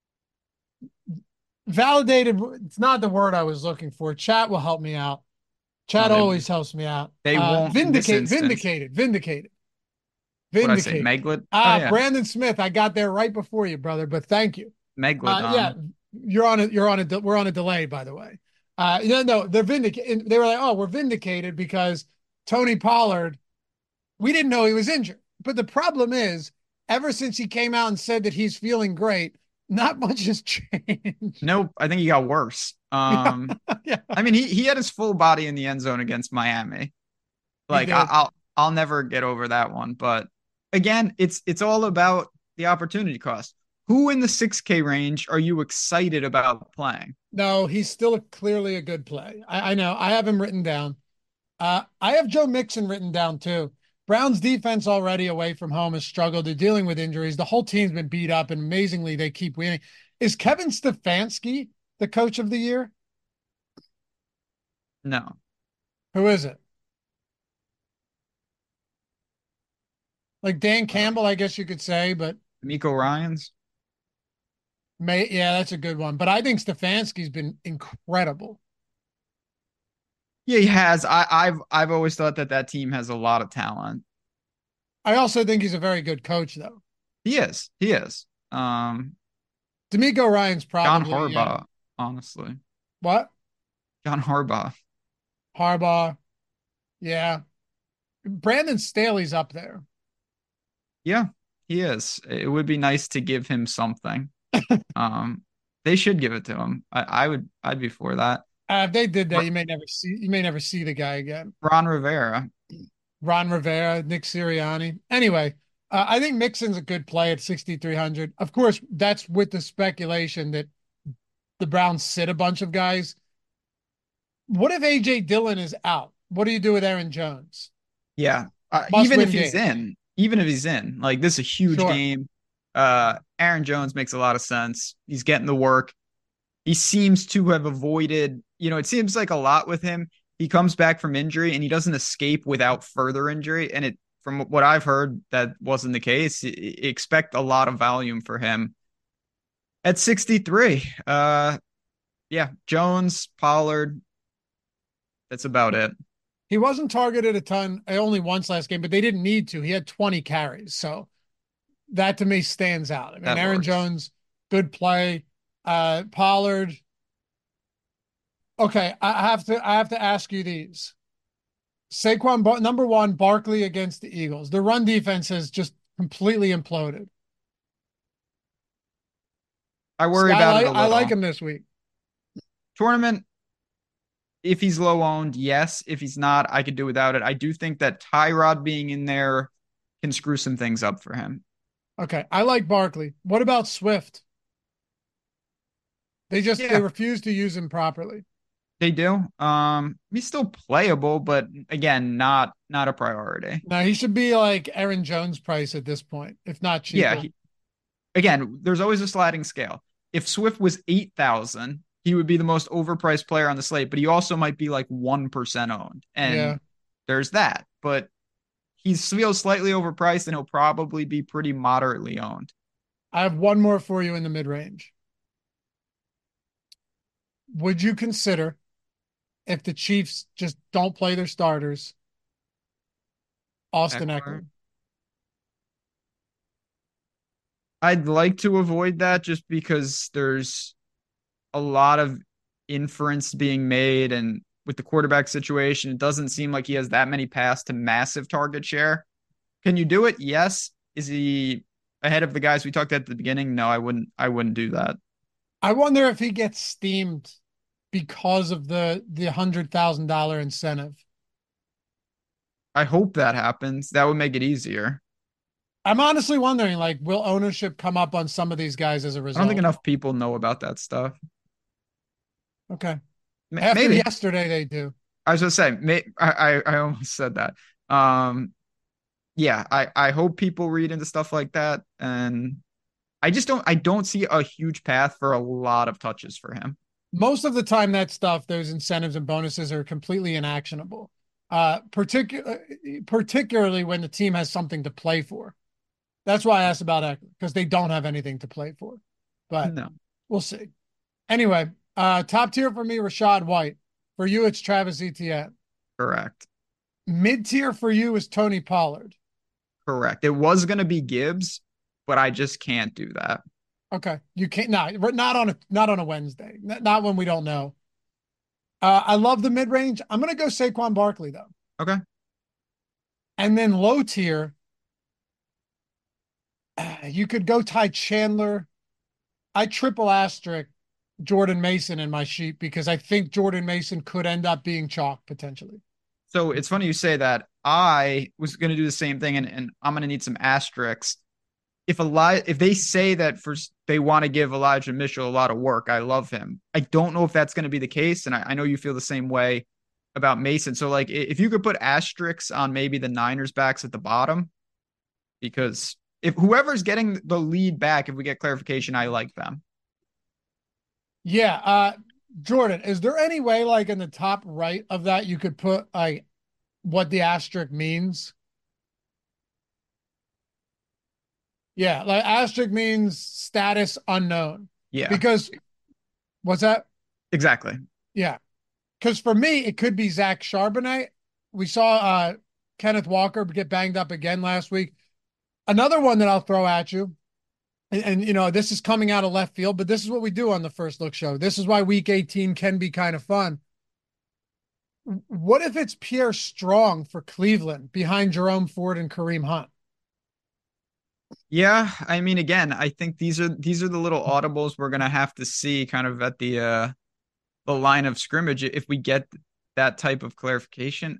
validated? It's not the word I was looking for. Chat will help me out. No, Chat always helps me out. they won't in this instance. What I say, Vindicate. megalod. Oh yeah, Brandon Smith, I got there right before you, brother, but thank you. Yeah, megalodon. we're on a delay, by the way. No, they're vindicated. They were like, oh, we're vindicated because Tony Pollard, we didn't know he was injured. But the problem is, ever since he came out and said that he's feeling great, not much has changed. Nope, I think he got worse. Yeah, I mean, he had his full body in the end zone against Miami. he Like did. I'll never get over that one. But again, it's all about the opportunity cost. Who in the 6K range are you excited about playing? No, he's still clearly a good play. I know. I have him written down. I have Joe Mixon written down too. Brown's defense already away from home has struggled. They're dealing with injuries. The whole team's been beat up, and amazingly, they keep winning. Is Kevin Stefanski the coach of the year? No. Who is it? Like Dan Campbell, I guess you could say, but Miko Ryans? yeah, that's a good one. But I think Stefanski's been incredible. Yeah, he has. I've always thought that team has a lot of talent. I also think he's a very good coach, though. He is. He is. D'Amico Ryan's John probably, Harbaugh, honestly. what? John Harbaugh. Harbaugh, yeah. Brandon Staley's up there. Yeah, he is. It would be nice to give him something. Um, they should give it to him. I'd be for that. If they did that, R- you may never see the guy again. Ron Rivera. Ron Rivera, Nick Sirianni. Anyway, I think Mixon's a good play at 6,300. Of course, that's with the speculation that the Browns sit a bunch of guys. What if AJ Dillon is out? What do you do with Aaron Jones? Yeah. Must win game. Even if he's in, like this is a huge Sure. game. Aaron Jones makes a lot of sense. He's getting the work. He seems to have avoided, it seems like a lot with him. He comes back from injury and he doesn't escape without further injury. And from what I've heard, that wasn't the case. Expect a lot of volume for him at 63. Yeah, Jones, Pollard. That's about it. He wasn't targeted a ton, only once last game, but they didn't need to. He had 20 carries. So that to me stands out. I mean, That Aaron works. Jones, good play. Pollard. Okay, I have to ask you these. Number one, Barkley against the Eagles. The run defense has just completely imploded. I See, worry about it a I like little. him this week. Tournament, if he's low owned, yes. If he's not, I could do without it. I do think that Tyrod being in there can screw some things up for him. Okay, I like Barkley. What about Swift? They Yeah, refuse to use him properly. they do. He's still playable, but again, not a priority. Now he should be like Aaron Jones price at this point, if not Yeah, cheaper. again, there's always a sliding scale. If Swift was 8,000, he would be the most overpriced player on the slate, but he also might be like 1% owned. Yeah. And there's that. But he feels slightly overpriced and he'll probably be pretty moderately owned. I have one more for you in the mid range. Would you consider if the Chiefs just don't play their starters, Austin Eckler. Eckler? I'd like to avoid that just because there's a lot of inference being made. And with the quarterback situation, it doesn't seem like he has that many pass to massive target share. Can you do it? Yes. Is he ahead of the guys we talked at the beginning? No, I wouldn't do that. I wonder if he gets steamed because of the $100,000 incentive. I hope that happens. That would make it easier. I'm honestly wondering, like, will ownership come up on some of these guys as a I don't think result? enough people know about that stuff. Okay. After Maybe. yesterday, they do. I was gonna say, I almost said that. Yeah, I hope people read into stuff like that, and I don't see a huge path for a lot of touches for him. Most of the time, that stuff, those incentives and bonuses are completely inactionable. Particularly when the team has something to play for. That's why I asked about Eckler, because they don't have anything to play for. But No, we'll see. Anyway, top tier for me, Rachaad White. For you, it's Travis Etienne. correct, Mid tier for you is Tony Pollard. correct. It was gonna be Gibbs, but I just can't do that. Okay, you can't. No, not on a Wednesday. Not when we don't know. I love the mid range. I'm gonna go Saquon Barkley though, Okay. and then low tier. You could go Ty Chandler. I triple asterisk Jordan Mason in my sheet because I think Jordan Mason could end up being chalk potentially. So it's funny you say that. I was going to do the same thing, and I'm going to need some asterisks. If they say that they want to give Elijah Mitchell a lot of work, I love him. I don't know if that's going to be the case, and I know you feel the same way about Mason. So like, if you could put asterisks on maybe the Niners backs at the bottom, because if whoever's getting the lead back, if we get clarification, I like them. Yeah. Jordan, is there any way like in the top right of that you could put like what the asterisk means? Yeah, like asterisk means status unknown. Yeah, Because what's that? exactly. Yeah. Because for me, it could be Zach Charbonnet. We saw Kenneth Walker get banged up again last week. Another one that I'll throw at you, and you know, this is coming out of left field, but this is what we do on the First Look Show. This is why Week 18 can be kind of fun. What if it's Pierre Strong for Cleveland behind Jerome Ford and Kareem Hunt? Yeah, I mean, again, I think these are the little audibles we're gonna have to see kind of at the line of scrimmage if we get that type of clarification.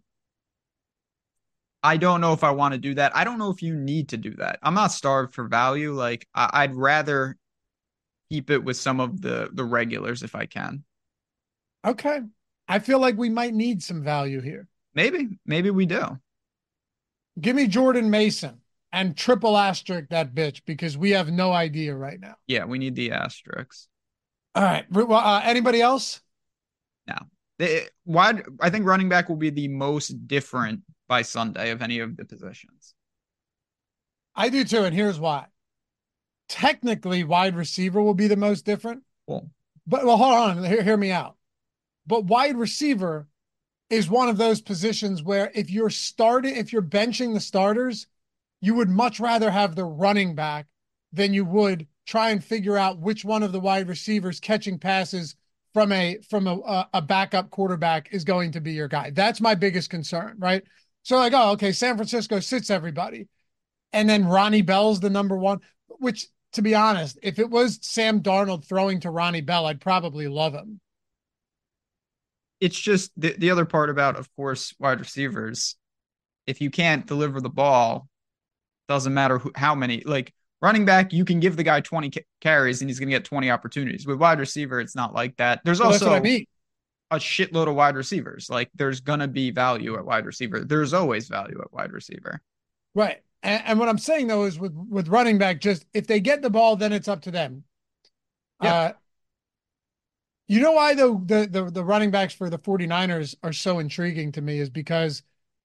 I don't know if I want to do that. I don't know if you need to do that. I'm not starved for value. Like I'd rather keep it with some of the regulars if I can. Okay. I feel like we might need some value here. Maybe we do. Give me Jordan Mason and triple asterisk that bitch because we have no idea right now. Yeah, we need the asterisks. All right. Well, anybody else? Now, why I think running back will be the most different by Sunday of any of the positions. I do too, and here's why. Technically, wide receiver will be the most different. Cool. But well, hold on, hear me out. But wide receiver is one of those positions where if you're benching the starters, you would much rather have the running back than you would try and figure out which one of the wide receivers catching passes from a backup quarterback is going to be your guy. That's my biggest concern, right? So like, oh, okay, San Francisco sits everybody. And then Ronnie Bell's the number one, which to be honest, if it was Sam Darnold throwing to Ronnie Bell, I'd probably love him. It's just the other part about, of course, wide receivers. If you can't deliver the ball, doesn't matter how many. Like running back, you can give the guy 20 carries and he's going to get 20 opportunities. With wide receiver, it's not like that. There's also that's what I mean. A shitload of wide receivers. Like there's going to be value at wide receiver. There's always value at wide receiver. Right. And what I'm saying though is with running back, just if they get the ball, then it's up to them. Yeah. You know why the running backs for the 49ers are so intriguing to me is because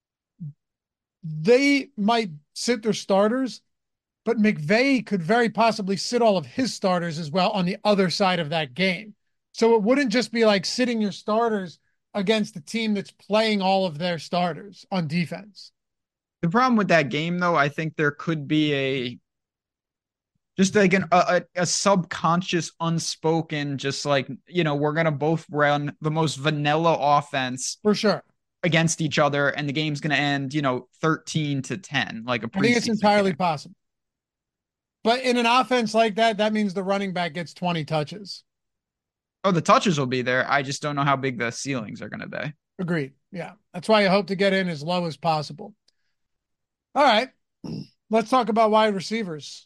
they might sit their starters, but McVay could very possibly sit all of his starters as well on the other side of that game. So it wouldn't just be like sitting your starters against the team that's playing all of their starters on defense. The problem with that game, though, I think there could be just like a subconscious, unspoken, just like, we're going to both run the most vanilla offense For sure. against each other, and the game's going to end, 13-10, like a preseason I think it's entirely game. possible. But in an offense like that, that means the running back gets 20 touches. Oh, the touches will be there. I just don't know how big the ceilings are going to be. Agreed. Yeah. That's why I hope to get in as low as possible. All right. Let's talk about wide receivers.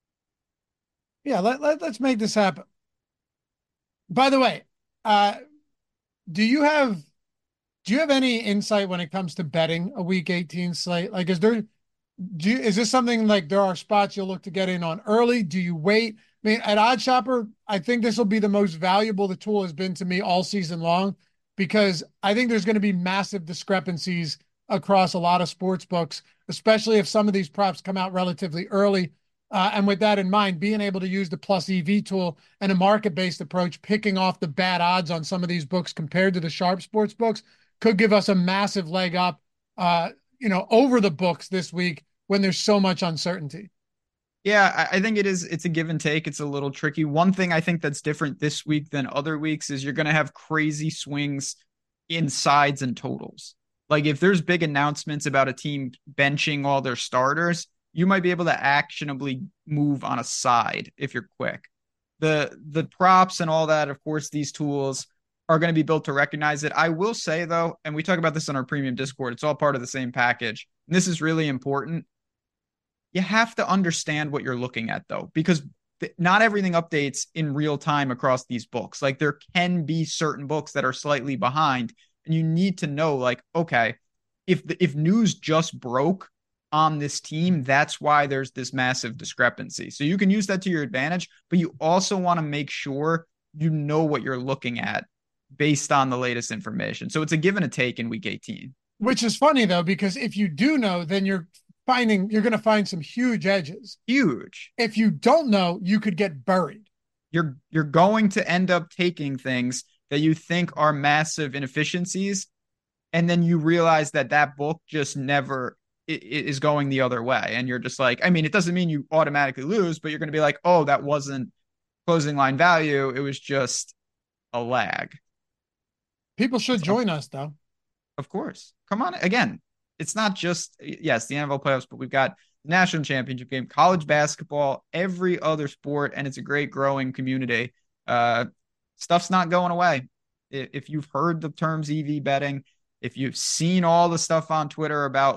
Yeah, let's make this happen. By the way, Do you have any insight when it comes to betting a week 18 slate? Like, is this something like there are spots you'll look to get in on early? Do you wait? I mean, at OddsShopper, I think this will be the most valuable the tool has been to me all season long, because I think there's going to be massive discrepancies across a lot of sports books, especially if some of these props come out relatively early. And with that in mind, being able to use the plus EV tool and a market-based approach, picking off the bad odds on some of these books compared to the sharp sports books, could give us a massive leg up, over the books this week when there's so much uncertainty. Yeah, I think it's a give and take. It's a little tricky. One thing I think that's different this week than other weeks is you're going to have crazy swings in sides and totals. Like if there's big announcements about a team benching all their starters, you might be able to actionably move on a side if you're quick. The props and all that, of course, these tools are going to be built to recognize it. I will say though, and we talk about this on our premium Discord, it's all part of the same package. And this is really important. You have to understand what you're looking at though, because not everything updates in real time across these books. Like there can be certain books that are slightly behind, and you need to know, like, okay, if news just broke on this team, that's why there's this massive discrepancy. So you can use that to your advantage, but you also want to make sure you know what you're looking at based on the latest information. So it's a give and a take in week 18. Which is funny though, because if you do know, then you're going to find some huge edges. Huge. If you don't know, you could get buried. You're going to end up taking things that you think are massive inefficiencies, and then you realize that book just never is going the other way. And you're just like, I mean, it doesn't mean you automatically lose, but you're going to be like, oh, that wasn't closing line value. It was just a lag. People should join us though. Of course. Come on. Again, it's not just, yes, the NFL playoffs, but we've got the national championship game, college basketball, every other sport, and it's a great growing community. Stuff's not going away. If you've heard the terms EV betting, if you've seen all the stuff on Twitter about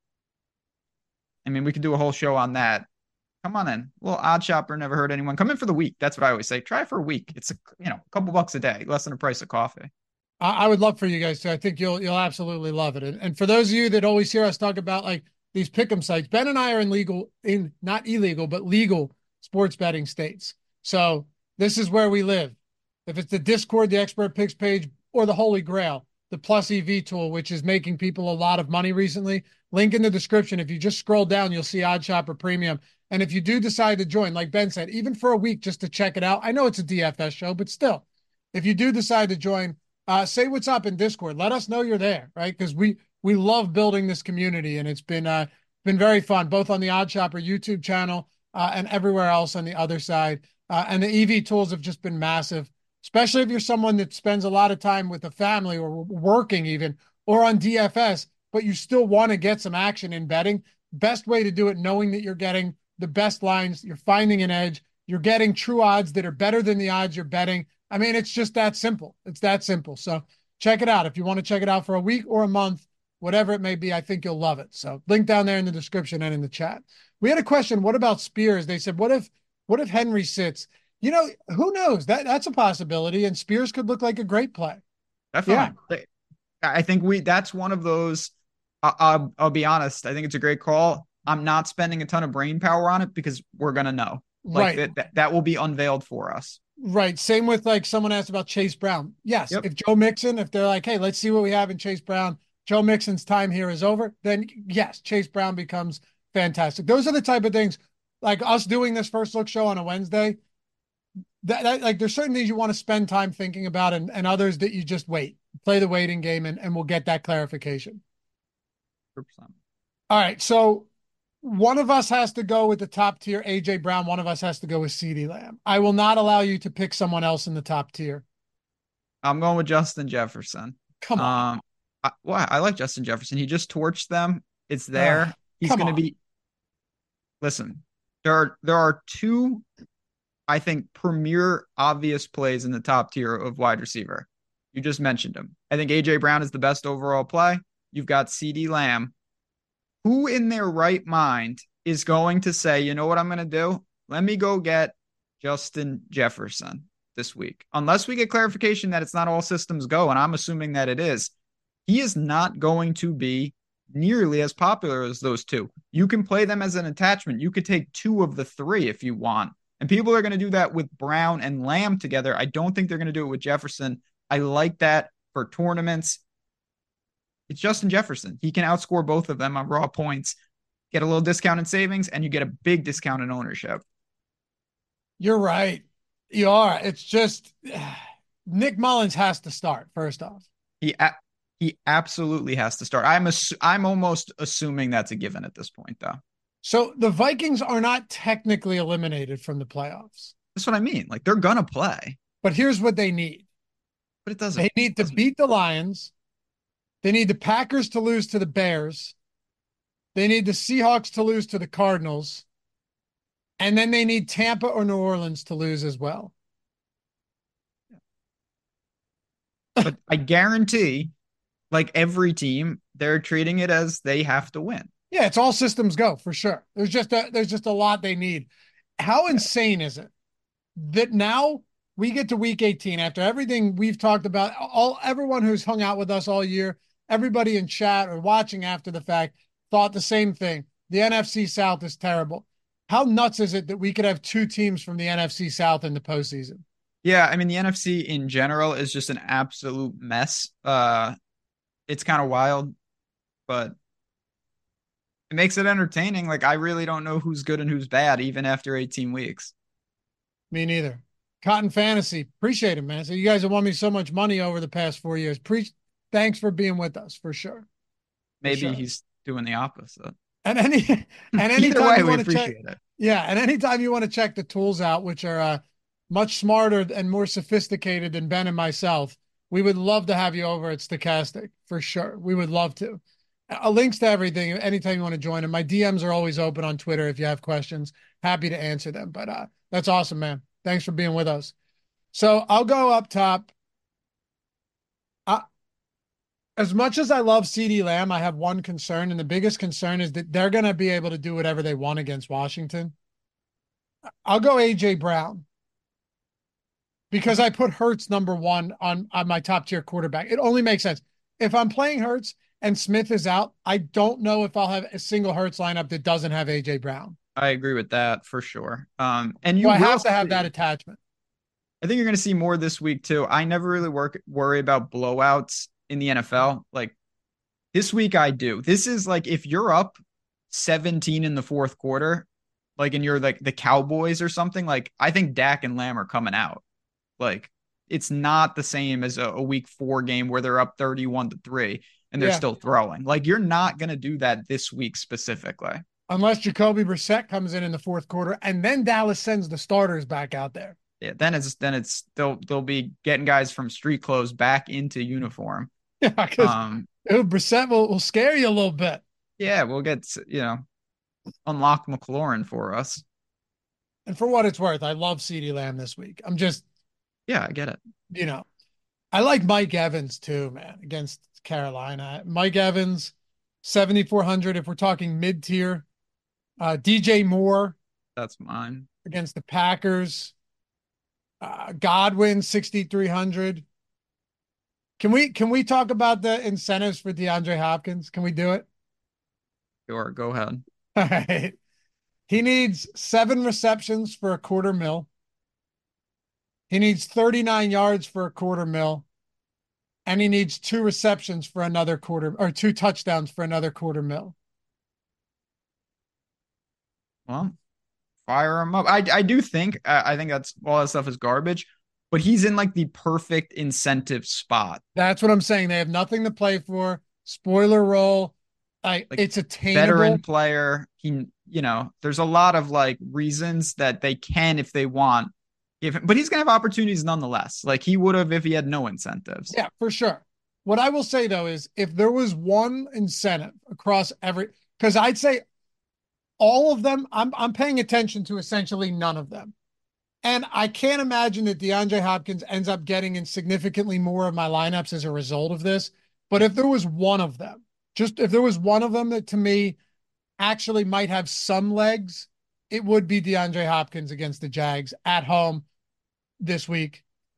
we could do a whole show on that. Come on in. Well, OddsShopper, never hurt anyone. Come in for the week. That's what I always say. Try it for a week. It's a couple bucks a day, less than the price of coffee. I would love for you guys to. I think you'll absolutely love it. And for those of you that always hear us talk about like these pick'em sites, Ben and I are in not illegal, but legal sports betting states. So this is where we live. If it's the Discord, the Expert Picks page, or the Holy Grail, the Plus EV tool, which is making people a lot of money recently, link in the description. If you just scroll down, you'll see OddsShopper Premium. And if you do decide to join, like Ben said, even for a week just to check it out, I know it's a DFS show, but still, if you do decide to join, say what's up in Discord. Let us know you're there, right? Because we love building this community, and it's been very fun, both on the OddsShopper YouTube channel and everywhere else on the other side. And the EV tools have just been massive, especially if you're someone that spends a lot of time with a family or working even, or on DFS, but you still want to get some action in betting. Best way to do it, knowing that you're getting the best lines, you're finding an edge, you're getting true odds that are better than the odds you're betting. I mean, it's just that simple. It's that simple. So check it out. If you want to check it out for a week or a month, whatever it may be, I think you'll love it. So link down there in the description and in the chat. We had a question. What about Spears? They said, what if Henry sits? Who knows? That's a possibility. And Spears could look like a great play. Definitely. Yeah. I think that's one of those. I'll be honest. I think it's a great call. I'm not spending a ton of brain power on it because we're going to know. Like that will be unveiled for us. Right. Same with like someone asked about Chase Brown. Yes. Yep. If Joe Mixon, if they're like, hey, let's see what we have in Chase Brown, Joe Mixon's time here is over, then yes, Chase Brown becomes fantastic. Those are the type of things, like us doing this first look show on a Wednesday, that like there's certain things you want to spend time thinking about, and others that you just play the waiting game, and we'll get that clarification. 100%. All right. So one of us has to go with the top tier, AJ Brown. One of us has to go with CeeDee Lamb. I will not allow you to pick someone else in the top tier. I'm going with Justin Jefferson. Come on. I like Justin Jefferson. He just torched them. It's there. He's going to be. Listen, there are two, I think, premier obvious plays in the top tier of wide receiver. You just mentioned him. I think AJ Brown is the best overall play. You've got CeeDee Lamb. Who in their right mind is going to say, you know what I'm going to do? Let me go get Justin Jefferson. this week. Unless we get clarification that it's not all systems go, and I'm assuming that it is, he is not going to be nearly as popular as those two. You can play them as an attachment. You could take two of the three if you want. And people are going to do that with Brown and Lamb together. I don't think they're going to do it with Jefferson. I like that for tournaments. It's Justin Jefferson. He can outscore both of them on raw points, get a little discount in savings, and you get a big discount in ownership. You're right. You are. It's just Nick Mullins has to start first off. He absolutely has to start. I'm almost assuming that's a given at this point, though. So the Vikings are not technically eliminated from the playoffs. That's what I mean. Like, they're gonna play. But here's what they need. But it doesn't. They need to beat the Lions. They need the Packers to lose to the Bears. They need the Seahawks to lose to the Cardinals. And then they need Tampa or New Orleans to lose as well. But I guarantee, like every team, they're treating it as they have to win. Yeah, it's all systems go for sure. There's just a lot they need. How insane is it that now we get to week 18 after everything we've talked about, everyone who's hung out with us all year, everybody in chat or watching after the fact thought the same thing. The NFC South is terrible. How nuts is it that we could have two teams from the NFC South in the postseason? Yeah, I mean, the NFC in general is just an absolute mess. It's kind of wild, but it makes it entertaining. Like, I really don't know who's good and who's bad, even after 18 weeks. Me neither. Cotton Fantasy, appreciate it, man. So you guys have won me so much money over the past 4 years. Thanks for being with us, for sure. Maybe he's doing the opposite. And anytime way, we appreciate it. Yeah, and anytime you want to check the tools out, which are much smarter and more sophisticated than Ben and myself, we would love to have you over at Stokastic, for sure. We would love to. Links to everything anytime you want to join them. My DMs are always open on Twitter if you have questions. Happy to answer them. But that's awesome, man. Thanks for being with us. So I'll go up top. As much as I love CeeDee Lamb, I have one concern, and the biggest concern is that they're going to be able to do whatever they want against Washington. I'll go A.J. Brown because I put Hurts number one on my top-tier quarterback. It only makes sense. If I'm playing Hurts and Smith is out, I don't know if I'll have a single Hurts lineup that doesn't have A.J. Brown. I agree with that for sure. And I have to have that attachment. I think you're going to see more this week, too. I never really worry about blowouts in the NFL. Like, this week I do. This is like, if you're up 17 in the fourth quarter, like, and you're like the Cowboys or something, like, I think Dak and Lamb are coming out. Like, it's not the same as a week 4 game where they're up 31-3 and they're still throwing. Like, you're not going to do that this week specifically. Unless Jacoby Brissett comes in the fourth quarter and then Dallas sends the starters back out there. Yeah, then they'll be getting guys from street clothes back into uniform. Yeah, because Brissett will scare you a little bit. Yeah, we'll get, unlock McLaurin for us. And for what it's worth, I love CeeDee Lamb this week. I get it. I like Mike Evans too, man, against Carolina. Mike Evans, 7,400 if we're talking mid-tier. DJ Moore. That's mine. Against the Packers. Godwin, 6,300. Can we talk about the incentives for DeAndre Hopkins? Can we do it? Sure, go ahead. All right. He needs 7 receptions for $250,000. He needs 39 yards for $250,000. And he needs 2 receptions for another 2 touchdowns for another $250,000. Well, fire him up. I do think, I think that's all that stuff is garbage, but he's in like the perfect incentive spot. That's what I'm saying. They have nothing to play for. Spoiler roll. It's attainable. Veteran player. There's a lot of like reasons that they can, if they want, give him, but he's going to have opportunities nonetheless. Like he would have if he had no incentives. Yeah, for sure. What I will say though is if there was one incentive across because I'd say all of them, I'm paying attention to essentially none of them. And I can't imagine that DeAndre Hopkins ends up getting in significantly more of my lineups as a result of this. But if there was one of them, that to me actually might have some legs, it would be DeAndre Hopkins against the Jags at home this week.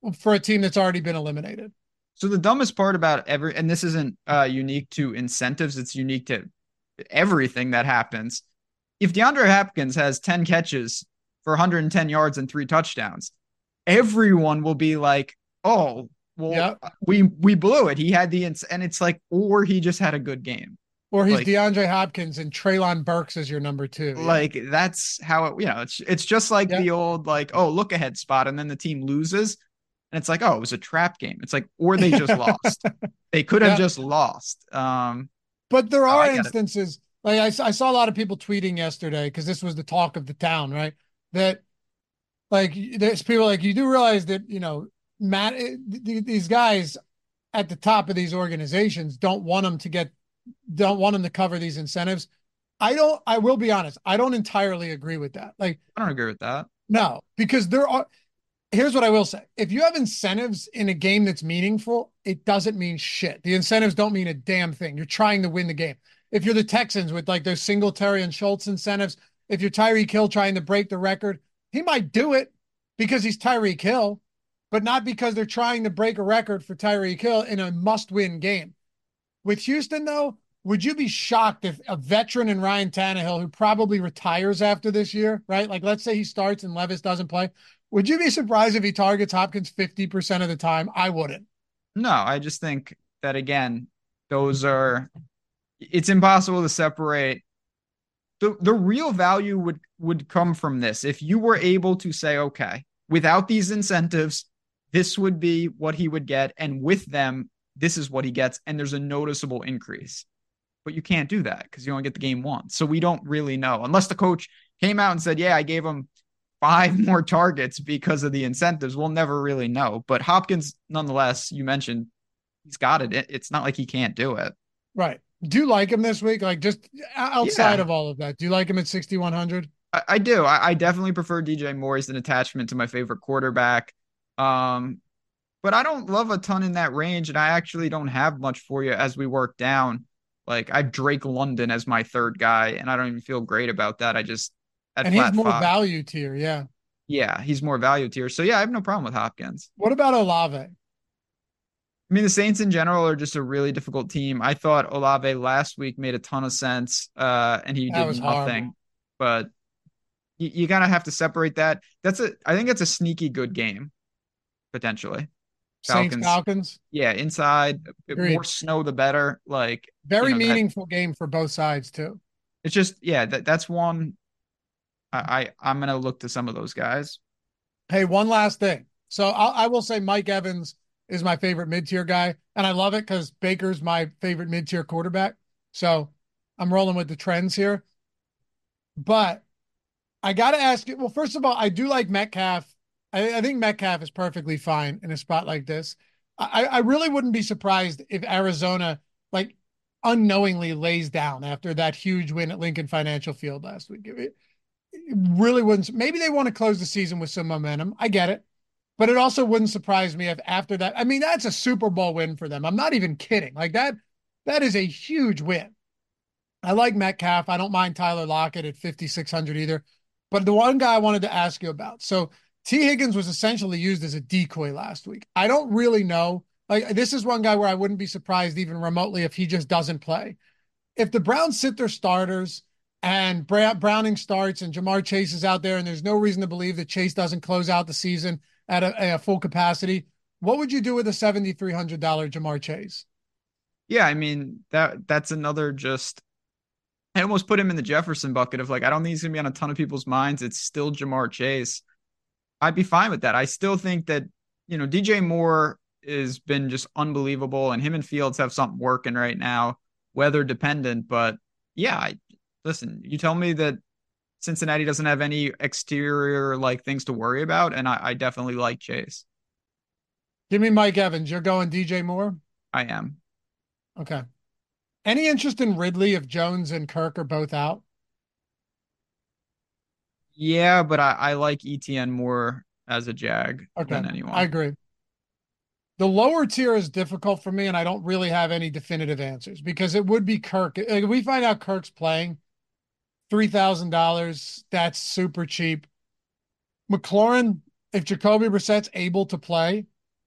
for a team that's already been eliminated. So the dumbest part about and this isn't unique to incentives, it's unique to everything that happens. If DeAndre Hopkins has 10 catches for 110 yards and 3 touchdowns, everyone will be like, "Oh, well, Yep. we blew it. He had and it's like, or he just had a good game." Or he's Like, DeAndre Hopkins and Treylon Burks is your number two. like that's how it's just like Yep. the old like, oh, look ahead spot, and then the team loses, and it's like, oh, it was a trap game. It's like, or they just lost. They could have Yep. just lost. But there Oh, are I get it. instances, like I saw a lot of people tweeting yesterday because this was the talk of the town, right? That like there's people like you do realize that Matt these guys at the top of these organizations don't want them to cover these incentives. I will be honest, I don't entirely agree with that. Like, I don't agree with that. no, because here's what I will say. If you have incentives in a game that's meaningful, it doesn't mean shit. The incentives don't mean a damn thing. You're trying to win the game. If you're the Texans with like those Singletary and Schultz incentives, if you're Tyreek Hill trying to break the record, he might do it because he's Tyreek Hill, but not because they're trying to break a record for Tyreek Hill in a must-win game. With Houston, though, would you be shocked if a veteran in Ryan Tannehill, who probably retires after this year, right? Like, let's say he starts and Levis doesn't play. Would you be surprised if he targets Hopkins 50% of the time? I wouldn't. No, I just think that again, it's impossible to separate. The real value would come from this. If you were able to say, okay, without these incentives, this would be what he would get, and with them, this is what he gets, and there's a noticeable increase. But you can't do that because you only get the game once. So we don't really know unless the coach came out and said, yeah, I gave him 5 more targets because of the incentives. We'll never really know. But Hopkins, nonetheless, you mentioned he's got it. It's not like he can't do it. Right. Do you like him this week? Like, just outside Yeah, of all of that, do you like him at 6,100? I do. I definitely prefer DJ Moore as an attachment to my favorite quarterback. Um, but I don't love a ton in that range, and I actually don't have much for you as we work down. Like I have Drake London as my third guy, and I don't even feel great about that. I just at And he's flat more five. value tier. Yeah. Yeah, he's more value tier. So yeah, I have no problem with Hopkins. What about Olave? I mean, the Saints in general are just a really difficult team. I thought Olave last week made a ton of sense, and he That did was nothing. horrible. But you gotta have to separate that. I think that's a sneaky good game potentially. Saints Falcons, Falcons. yeah, inside, more Agreed. snow the better. Like Very that. meaningful game for both sides too. It's just yeah, that's one. I'm gonna look to some of those guys. Hey, one last thing. So I will say Mike Evans is my favorite mid-tier guy, and I love it because Baker's my favorite mid-tier quarterback. So I'm rolling with the trends here. But I got to ask you, well, first of all, I do like Metcalf. I think Metcalf is perfectly fine in a spot like this. I really wouldn't be surprised if Arizona, like, unknowingly lays down after that huge win at Lincoln Financial Field last week. It really wouldn't. Maybe they want to close the season with some momentum. I get it. But it also wouldn't surprise me if after that, I mean, that's a Super Bowl win for them. I'm not even kidding. Like that is a huge win. I like Metcalf. I don't mind Tyler Lockett at 5,600 either. But the one guy I wanted to ask you about. So T. Higgins was essentially used as a decoy last week. I don't really know. Like, this is one guy where I wouldn't be surprised even remotely if he just doesn't play. If the Browns sit their starters and Browning starts and Jamar Chase is out there and there's no reason to believe that Chase doesn't close out the season at a full capacity, what would you do with a $7,300 Jamar Chase? Yeah, I mean that's another just. I almost put him in the Jefferson bucket of like I don't think he's gonna be on a ton of people's minds. It's still Jamar Chase. I'd be fine with that. I still think that DJ Moore has been just unbelievable, and him and Fields have something working right now, weather dependent. But yeah, listen, you tell me that Cincinnati doesn't have any exterior like things to worry about, and I definitely like Chase. Give me Mike Evans. You're going DJ Moore? I am. Okay. Any interest in Ridley if Jones and Kirk are both out? Yeah, but I like ETN more as a Jag Okay. than I anyone. agree. The lower tier is difficult for me, and I don't really have any definitive answers because it would be Kirk. Like, if we find out Kirk's playing, $3,000, that's super cheap. McLaurin, if Jacoby Brissett's able to play,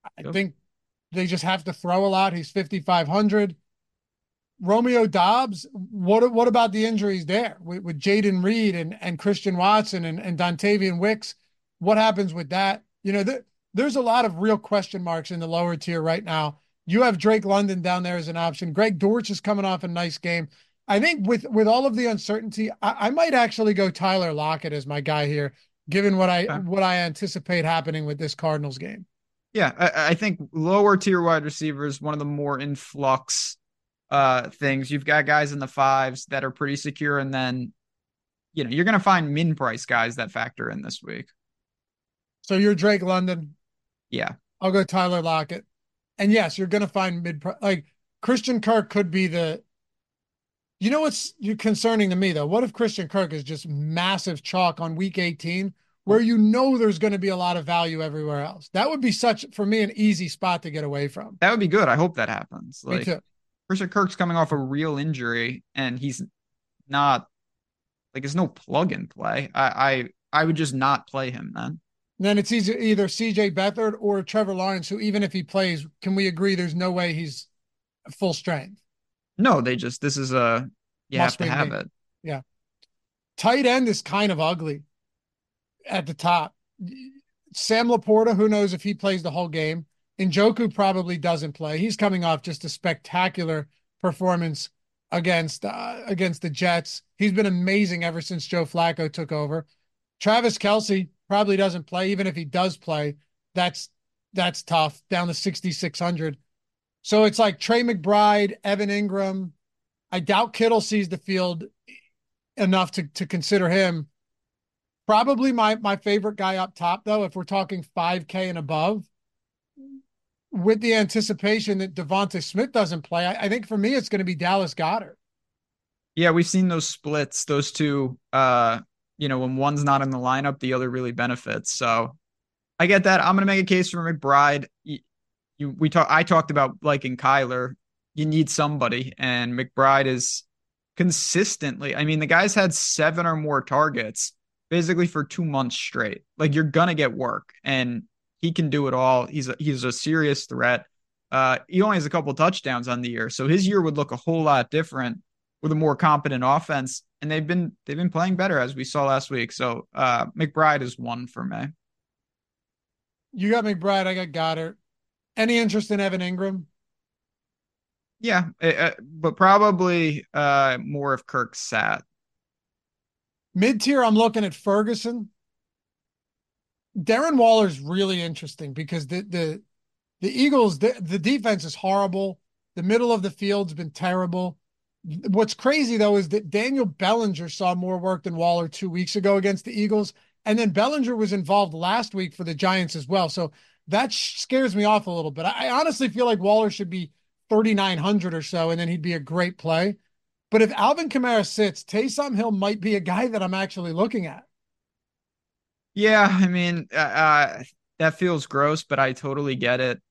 I Yep. think they just have to throw a lot. He's 5,500. Romeo Dobbs, what about the injuries there with Jaden Reed and Christian Watson and Dontavian Wicks? What happens with that? There's a lot of real question marks in the lower tier right now. You have Drake London down there as an option. Greg Dortch is coming off a nice game. I think with all of the uncertainty, I might actually go Tyler Lockett as my guy here, given Okay. what I anticipate happening with this Cardinals game. Yeah, I think lower tier wide receivers, one of the more in flux things. You've got guys in the fives that are pretty secure, and then you're going to find min price guys that factor in this week. So you're Drake London. Yeah. I'll go Tyler Lockett. And yes, you're going to find like Christian Kirk could be the. You know what's concerning to me though? What if Christian Kirk is just massive chalk on week 18, where there's going to be a lot of value everywhere else? That would be such for me an easy spot to get away from. That would be good. I hope that happens. Me Like too. Christian Kirk's coming off a real injury, and he's not like there's no plug and play. I would just not play him then. And then it's either CJ Beathard or Trevor Lawrence, who even if he plays, can we agree there's no way he's full strength? No, this is a you have Must to win have game. it. Yeah. Tight end is kind of ugly at the top. Sam Laporta, who knows if he plays the whole game. Njoku probably doesn't play. He's coming off just a spectacular performance against the Jets. He's been amazing ever since Joe Flacco took over. Travis Kelce probably doesn't play. Even if he does play, that's tough. Down to 6,600. So it's like Trey McBride, Evan Ingram. I doubt Kittle sees the field enough to consider him. Probably my favorite guy up top, though, if we're talking 5K and above, with the anticipation that Devonta Smith doesn't play, I think for me it's going to be Dallas Goedert. Yeah, we've seen those splits, those two. When one's not in the lineup, the other really benefits. So I get that. I'm gonna make a case for McBride. I talked about liking Kyler. You need somebody, and McBride is consistently. I mean, the guy's had 7 or more targets basically for 2 months straight. Like you're gonna get work, and he can do it all. He's a serious threat. He only has a couple touchdowns on the year, so his year would look a whole lot different with a more competent offense. And they've been playing better as we saw last week. So McBride is one for me. You got McBride, I got Goddard. Any interest in Evan Ingram? Yeah, but probably more if Kirk sat. Mid tier, I'm looking at Ferguson. Darren Waller's really interesting because the Eagles, the defense is horrible. The middle of the field's been terrible. What's crazy though is that Daniel Bellinger saw more work than Waller 2 weeks ago against the Eagles, and then Bellinger was involved last week for the Giants as well. So that scares me off a little bit. I honestly feel like Waller should be 3,900 or so, and then he'd be a great play. But if Alvin Kamara sits, Taysom Hill might be a guy that I'm actually looking at. Yeah, I mean, that feels gross, but I totally get it.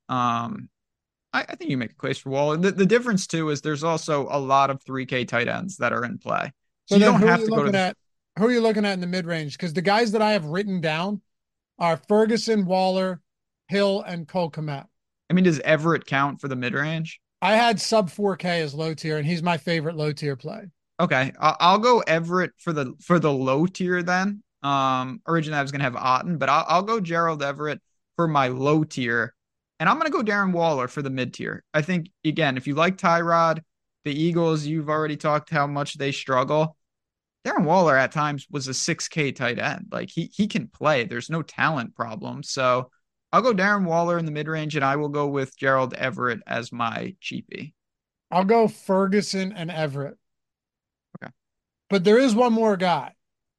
I think you make a case for Waller. The difference too is there's also a lot of 3K tight ends that are in play, so you don't have to go to the. Who are you looking at in the mid range? Because the guys that I have written down are Ferguson, Waller, Hill, and Cole Kmet. I mean, does Everett count for the mid range? I had sub 4K as low tier, and he's my favorite low tier play. Okay, I'll go Everett for the low tier then. Originally I was gonna have Otten, but I'll go Gerald Everett for my low tier, and I'm gonna go Darren Waller for the mid tier. I think again, if you like Tyrod, the Eagles, you've already talked how much they struggle. Darren Waller at times was a 6K tight end. Like he can play. There's no talent problem. So I'll go Darren Waller in the mid range, and I will go with Gerald Everett as my cheapie. I'll go Ferguson and Everett. Okay. But there is one more guy.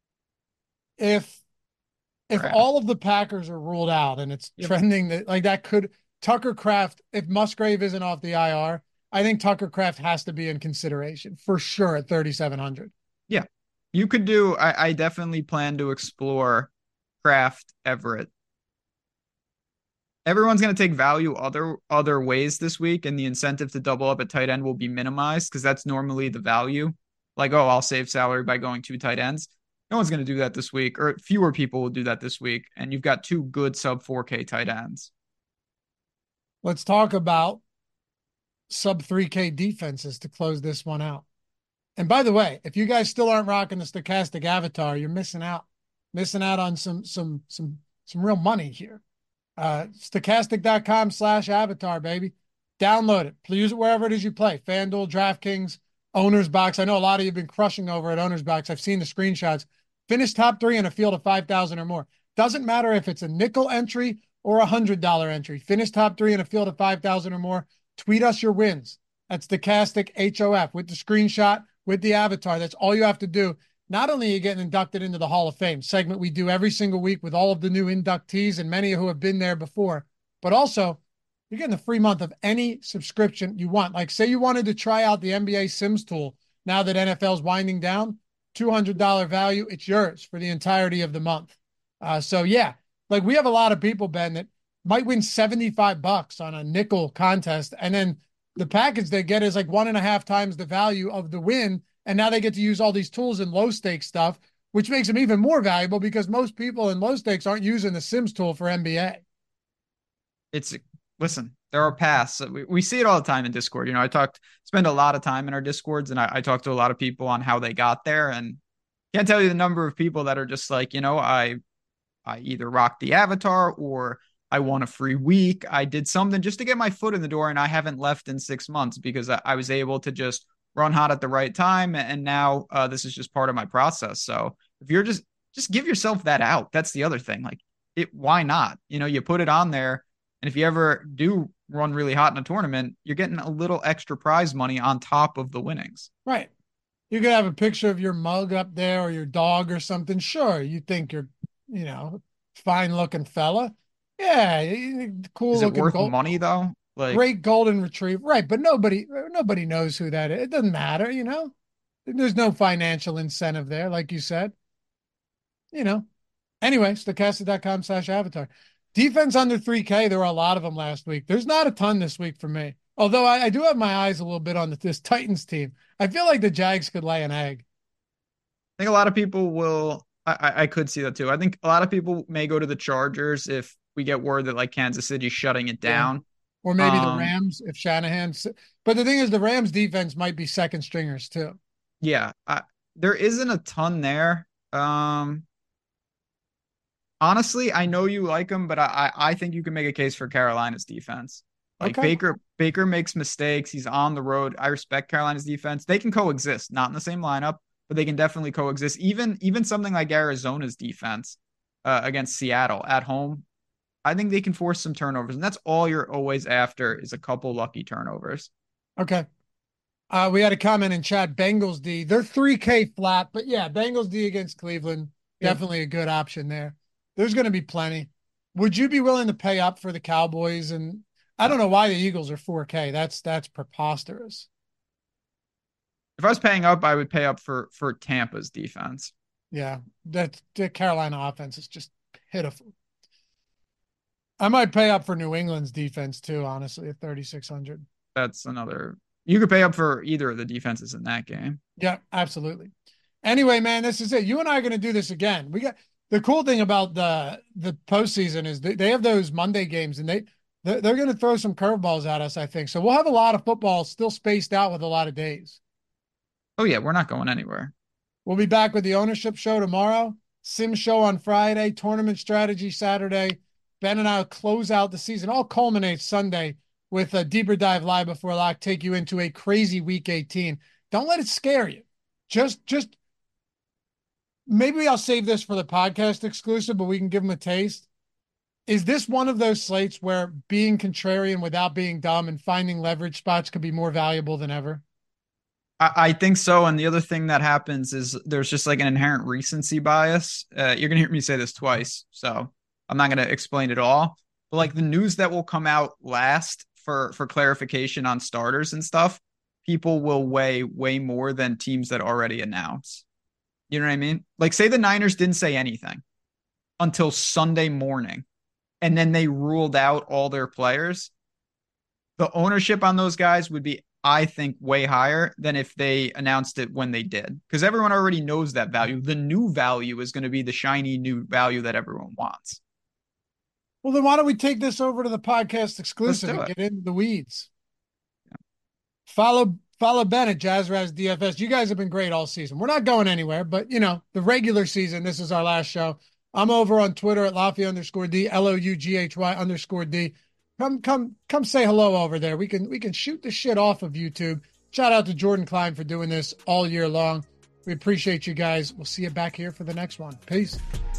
If all of the Packers are ruled out and it's trending that like that could Tucker Kraft, if Musgrave isn't off the IR, I think Tucker Kraft has to be in consideration for sure at 3,700. Yeah. You could do I definitely plan to explore Kraft Everett. Everyone's going to take value other ways this week, and the incentive to double up at tight end will be minimized because that's normally the value. Like, oh, I'll save salary by going 2 tight ends. No one's going to do that this week, or fewer people will do that this week. And you've got 2 good sub 4K tight ends. Let's talk about sub 3K defenses to close this one out. And by the way, if you guys still aren't rocking the Stochastic Avatar, you're missing out. Missing out on some real money here. Stochastic.com/avatar, baby. Download it. Use it wherever it is you play. FanDuel, DraftKings, Owner's Box. I know a lot of you have been crushing over at Owner's Box. I've seen the screenshots. Finish top 3 in a field of 5,000 or more. Doesn't matter if it's a nickel entry or a $100 entry. Finish top 3 in a field of 5,000 or more. Tweet us your wins. That's Stochastic HOF with the screenshot, with the avatar. That's all you have to do. Not only are you getting inducted into the Hall of Fame segment we do every single week with all of the new inductees and many who have been there before, but also you're getting a free month of any subscription you want. Like say you wanted to try out the NBA Sims tool now that NFL's winding down, $200 value. It's yours for the entirety of the month. So yeah, like we have a lot of people, Ben, that might win $75 on a nickel contest. And then the package they get is like 1.5 times the value of the win. And now they get to use all these tools and low stakes stuff, which makes them even more valuable because most people in low stakes aren't using the Sims tool for NBA. Listen, there are paths. We see it all the time in Discord. You know, spend a lot of time in our Discords, and I talk to a lot of people on how they got there. And can't tell you the number of people that are just like, you know, I either rocked the avatar or I won a free week. I did something just to get my foot in the door, and I haven't left in 6 months because I was able to just run hot at the right time. And now this is just part of my process. So if you're just give yourself that out. That's the other thing. Like why not? You know, you put it on there. And if you ever do run really hot in a tournament, you're getting a little extra prize money on top of the winnings. Right. You could have a picture of your mug up there or your dog or something. Sure. You think you're, you know, fine looking fella. Yeah. Cool. Is it worth money though? Like great golden retriever. Right. But nobody knows who that is. It doesn't matter, you know, there's no financial incentive there. Like you said, you know, anyway, stochastic.com/avatar. Defense under 3K. There were a lot of them last week. There's not a ton this week for me. Although I do have my eyes a little bit on this Titans team. I feel like the Jags could lay an egg. I think a lot of people will. I could see that too. I think a lot of people may go to the Chargers if we get word that like Kansas City's shutting it down. Yeah. Or maybe the Rams if Shanahan's. But the thing is, the Rams defense might be second stringers too. Yeah. There isn't a ton there. Honestly, I know you like them, but I think you can make a case for Carolina's defense. Like okay. Baker makes mistakes. He's on the road. I respect Carolina's defense. They can coexist, not in the same lineup, but they can definitely coexist. Even something like Arizona's defense against Seattle at home, I think they can force some turnovers, and that's all you're always after is a couple lucky turnovers. Okay. We had a comment in chat. Bengals D, they're 3K flat, but yeah, Bengals D against Cleveland, definitely a good option there. There's going to be plenty. Would you be willing to pay up for the Cowboys? And I don't know why the Eagles are 4K. That's preposterous. If I was paying up, I would pay up for Tampa's defense. Yeah, the Carolina offense is just pitiful. I might pay up for New England's defense too, honestly, at 3,600. That's another. You could pay up for either of the defenses in that game. Yeah, absolutely. Anyway, man, this is it. You and I are going to do this again. We got the cool thing about the postseason is they have those Monday games, and they're going to throw some curveballs at us, I think. So we'll have a lot of football still spaced out with a lot of days. Oh yeah, we're not going anywhere. We'll be back with the ownership show tomorrow, Sim show on Friday, tournament strategy Saturday. Ben and I will close out the season. All culminates Sunday with a deeper dive live before lock, take you into a crazy week 18. Don't let it scare you. Just maybe I'll save this for the podcast exclusive, but we can give them a taste. Is this one of those slates where being contrarian without being dumb and finding leverage spots could be more valuable than ever? I think so. And the other thing that happens is there's just like an inherent recency bias. You're going to hear me say this twice, so I'm not going to explain it all. But like the news that will come out last for clarification on starters and stuff, people will weigh way more than teams that already announce. You know what I mean? Like say the Niners didn't say anything until Sunday morning, and then they ruled out all their players. The ownership on those guys would be, I think, way higher than if they announced it when they did. Because everyone already knows that value. The new value is going to be the shiny new value that everyone wants. Well, then why don't we take this over to the podcast exclusive Let's do and it. get into the weeds? Follow Ben at JazzRaz DFS. You guys have been great all season. We're not going anywhere, but the regular season, this is our last show. I'm over on Twitter at Laufey_D, LOUGHY_D. Come say hello over there. We can shoot the shit off of YouTube. Shout out to Jordan Klein for doing this all year long. We appreciate you guys. We'll see you back here for the next one. Peace.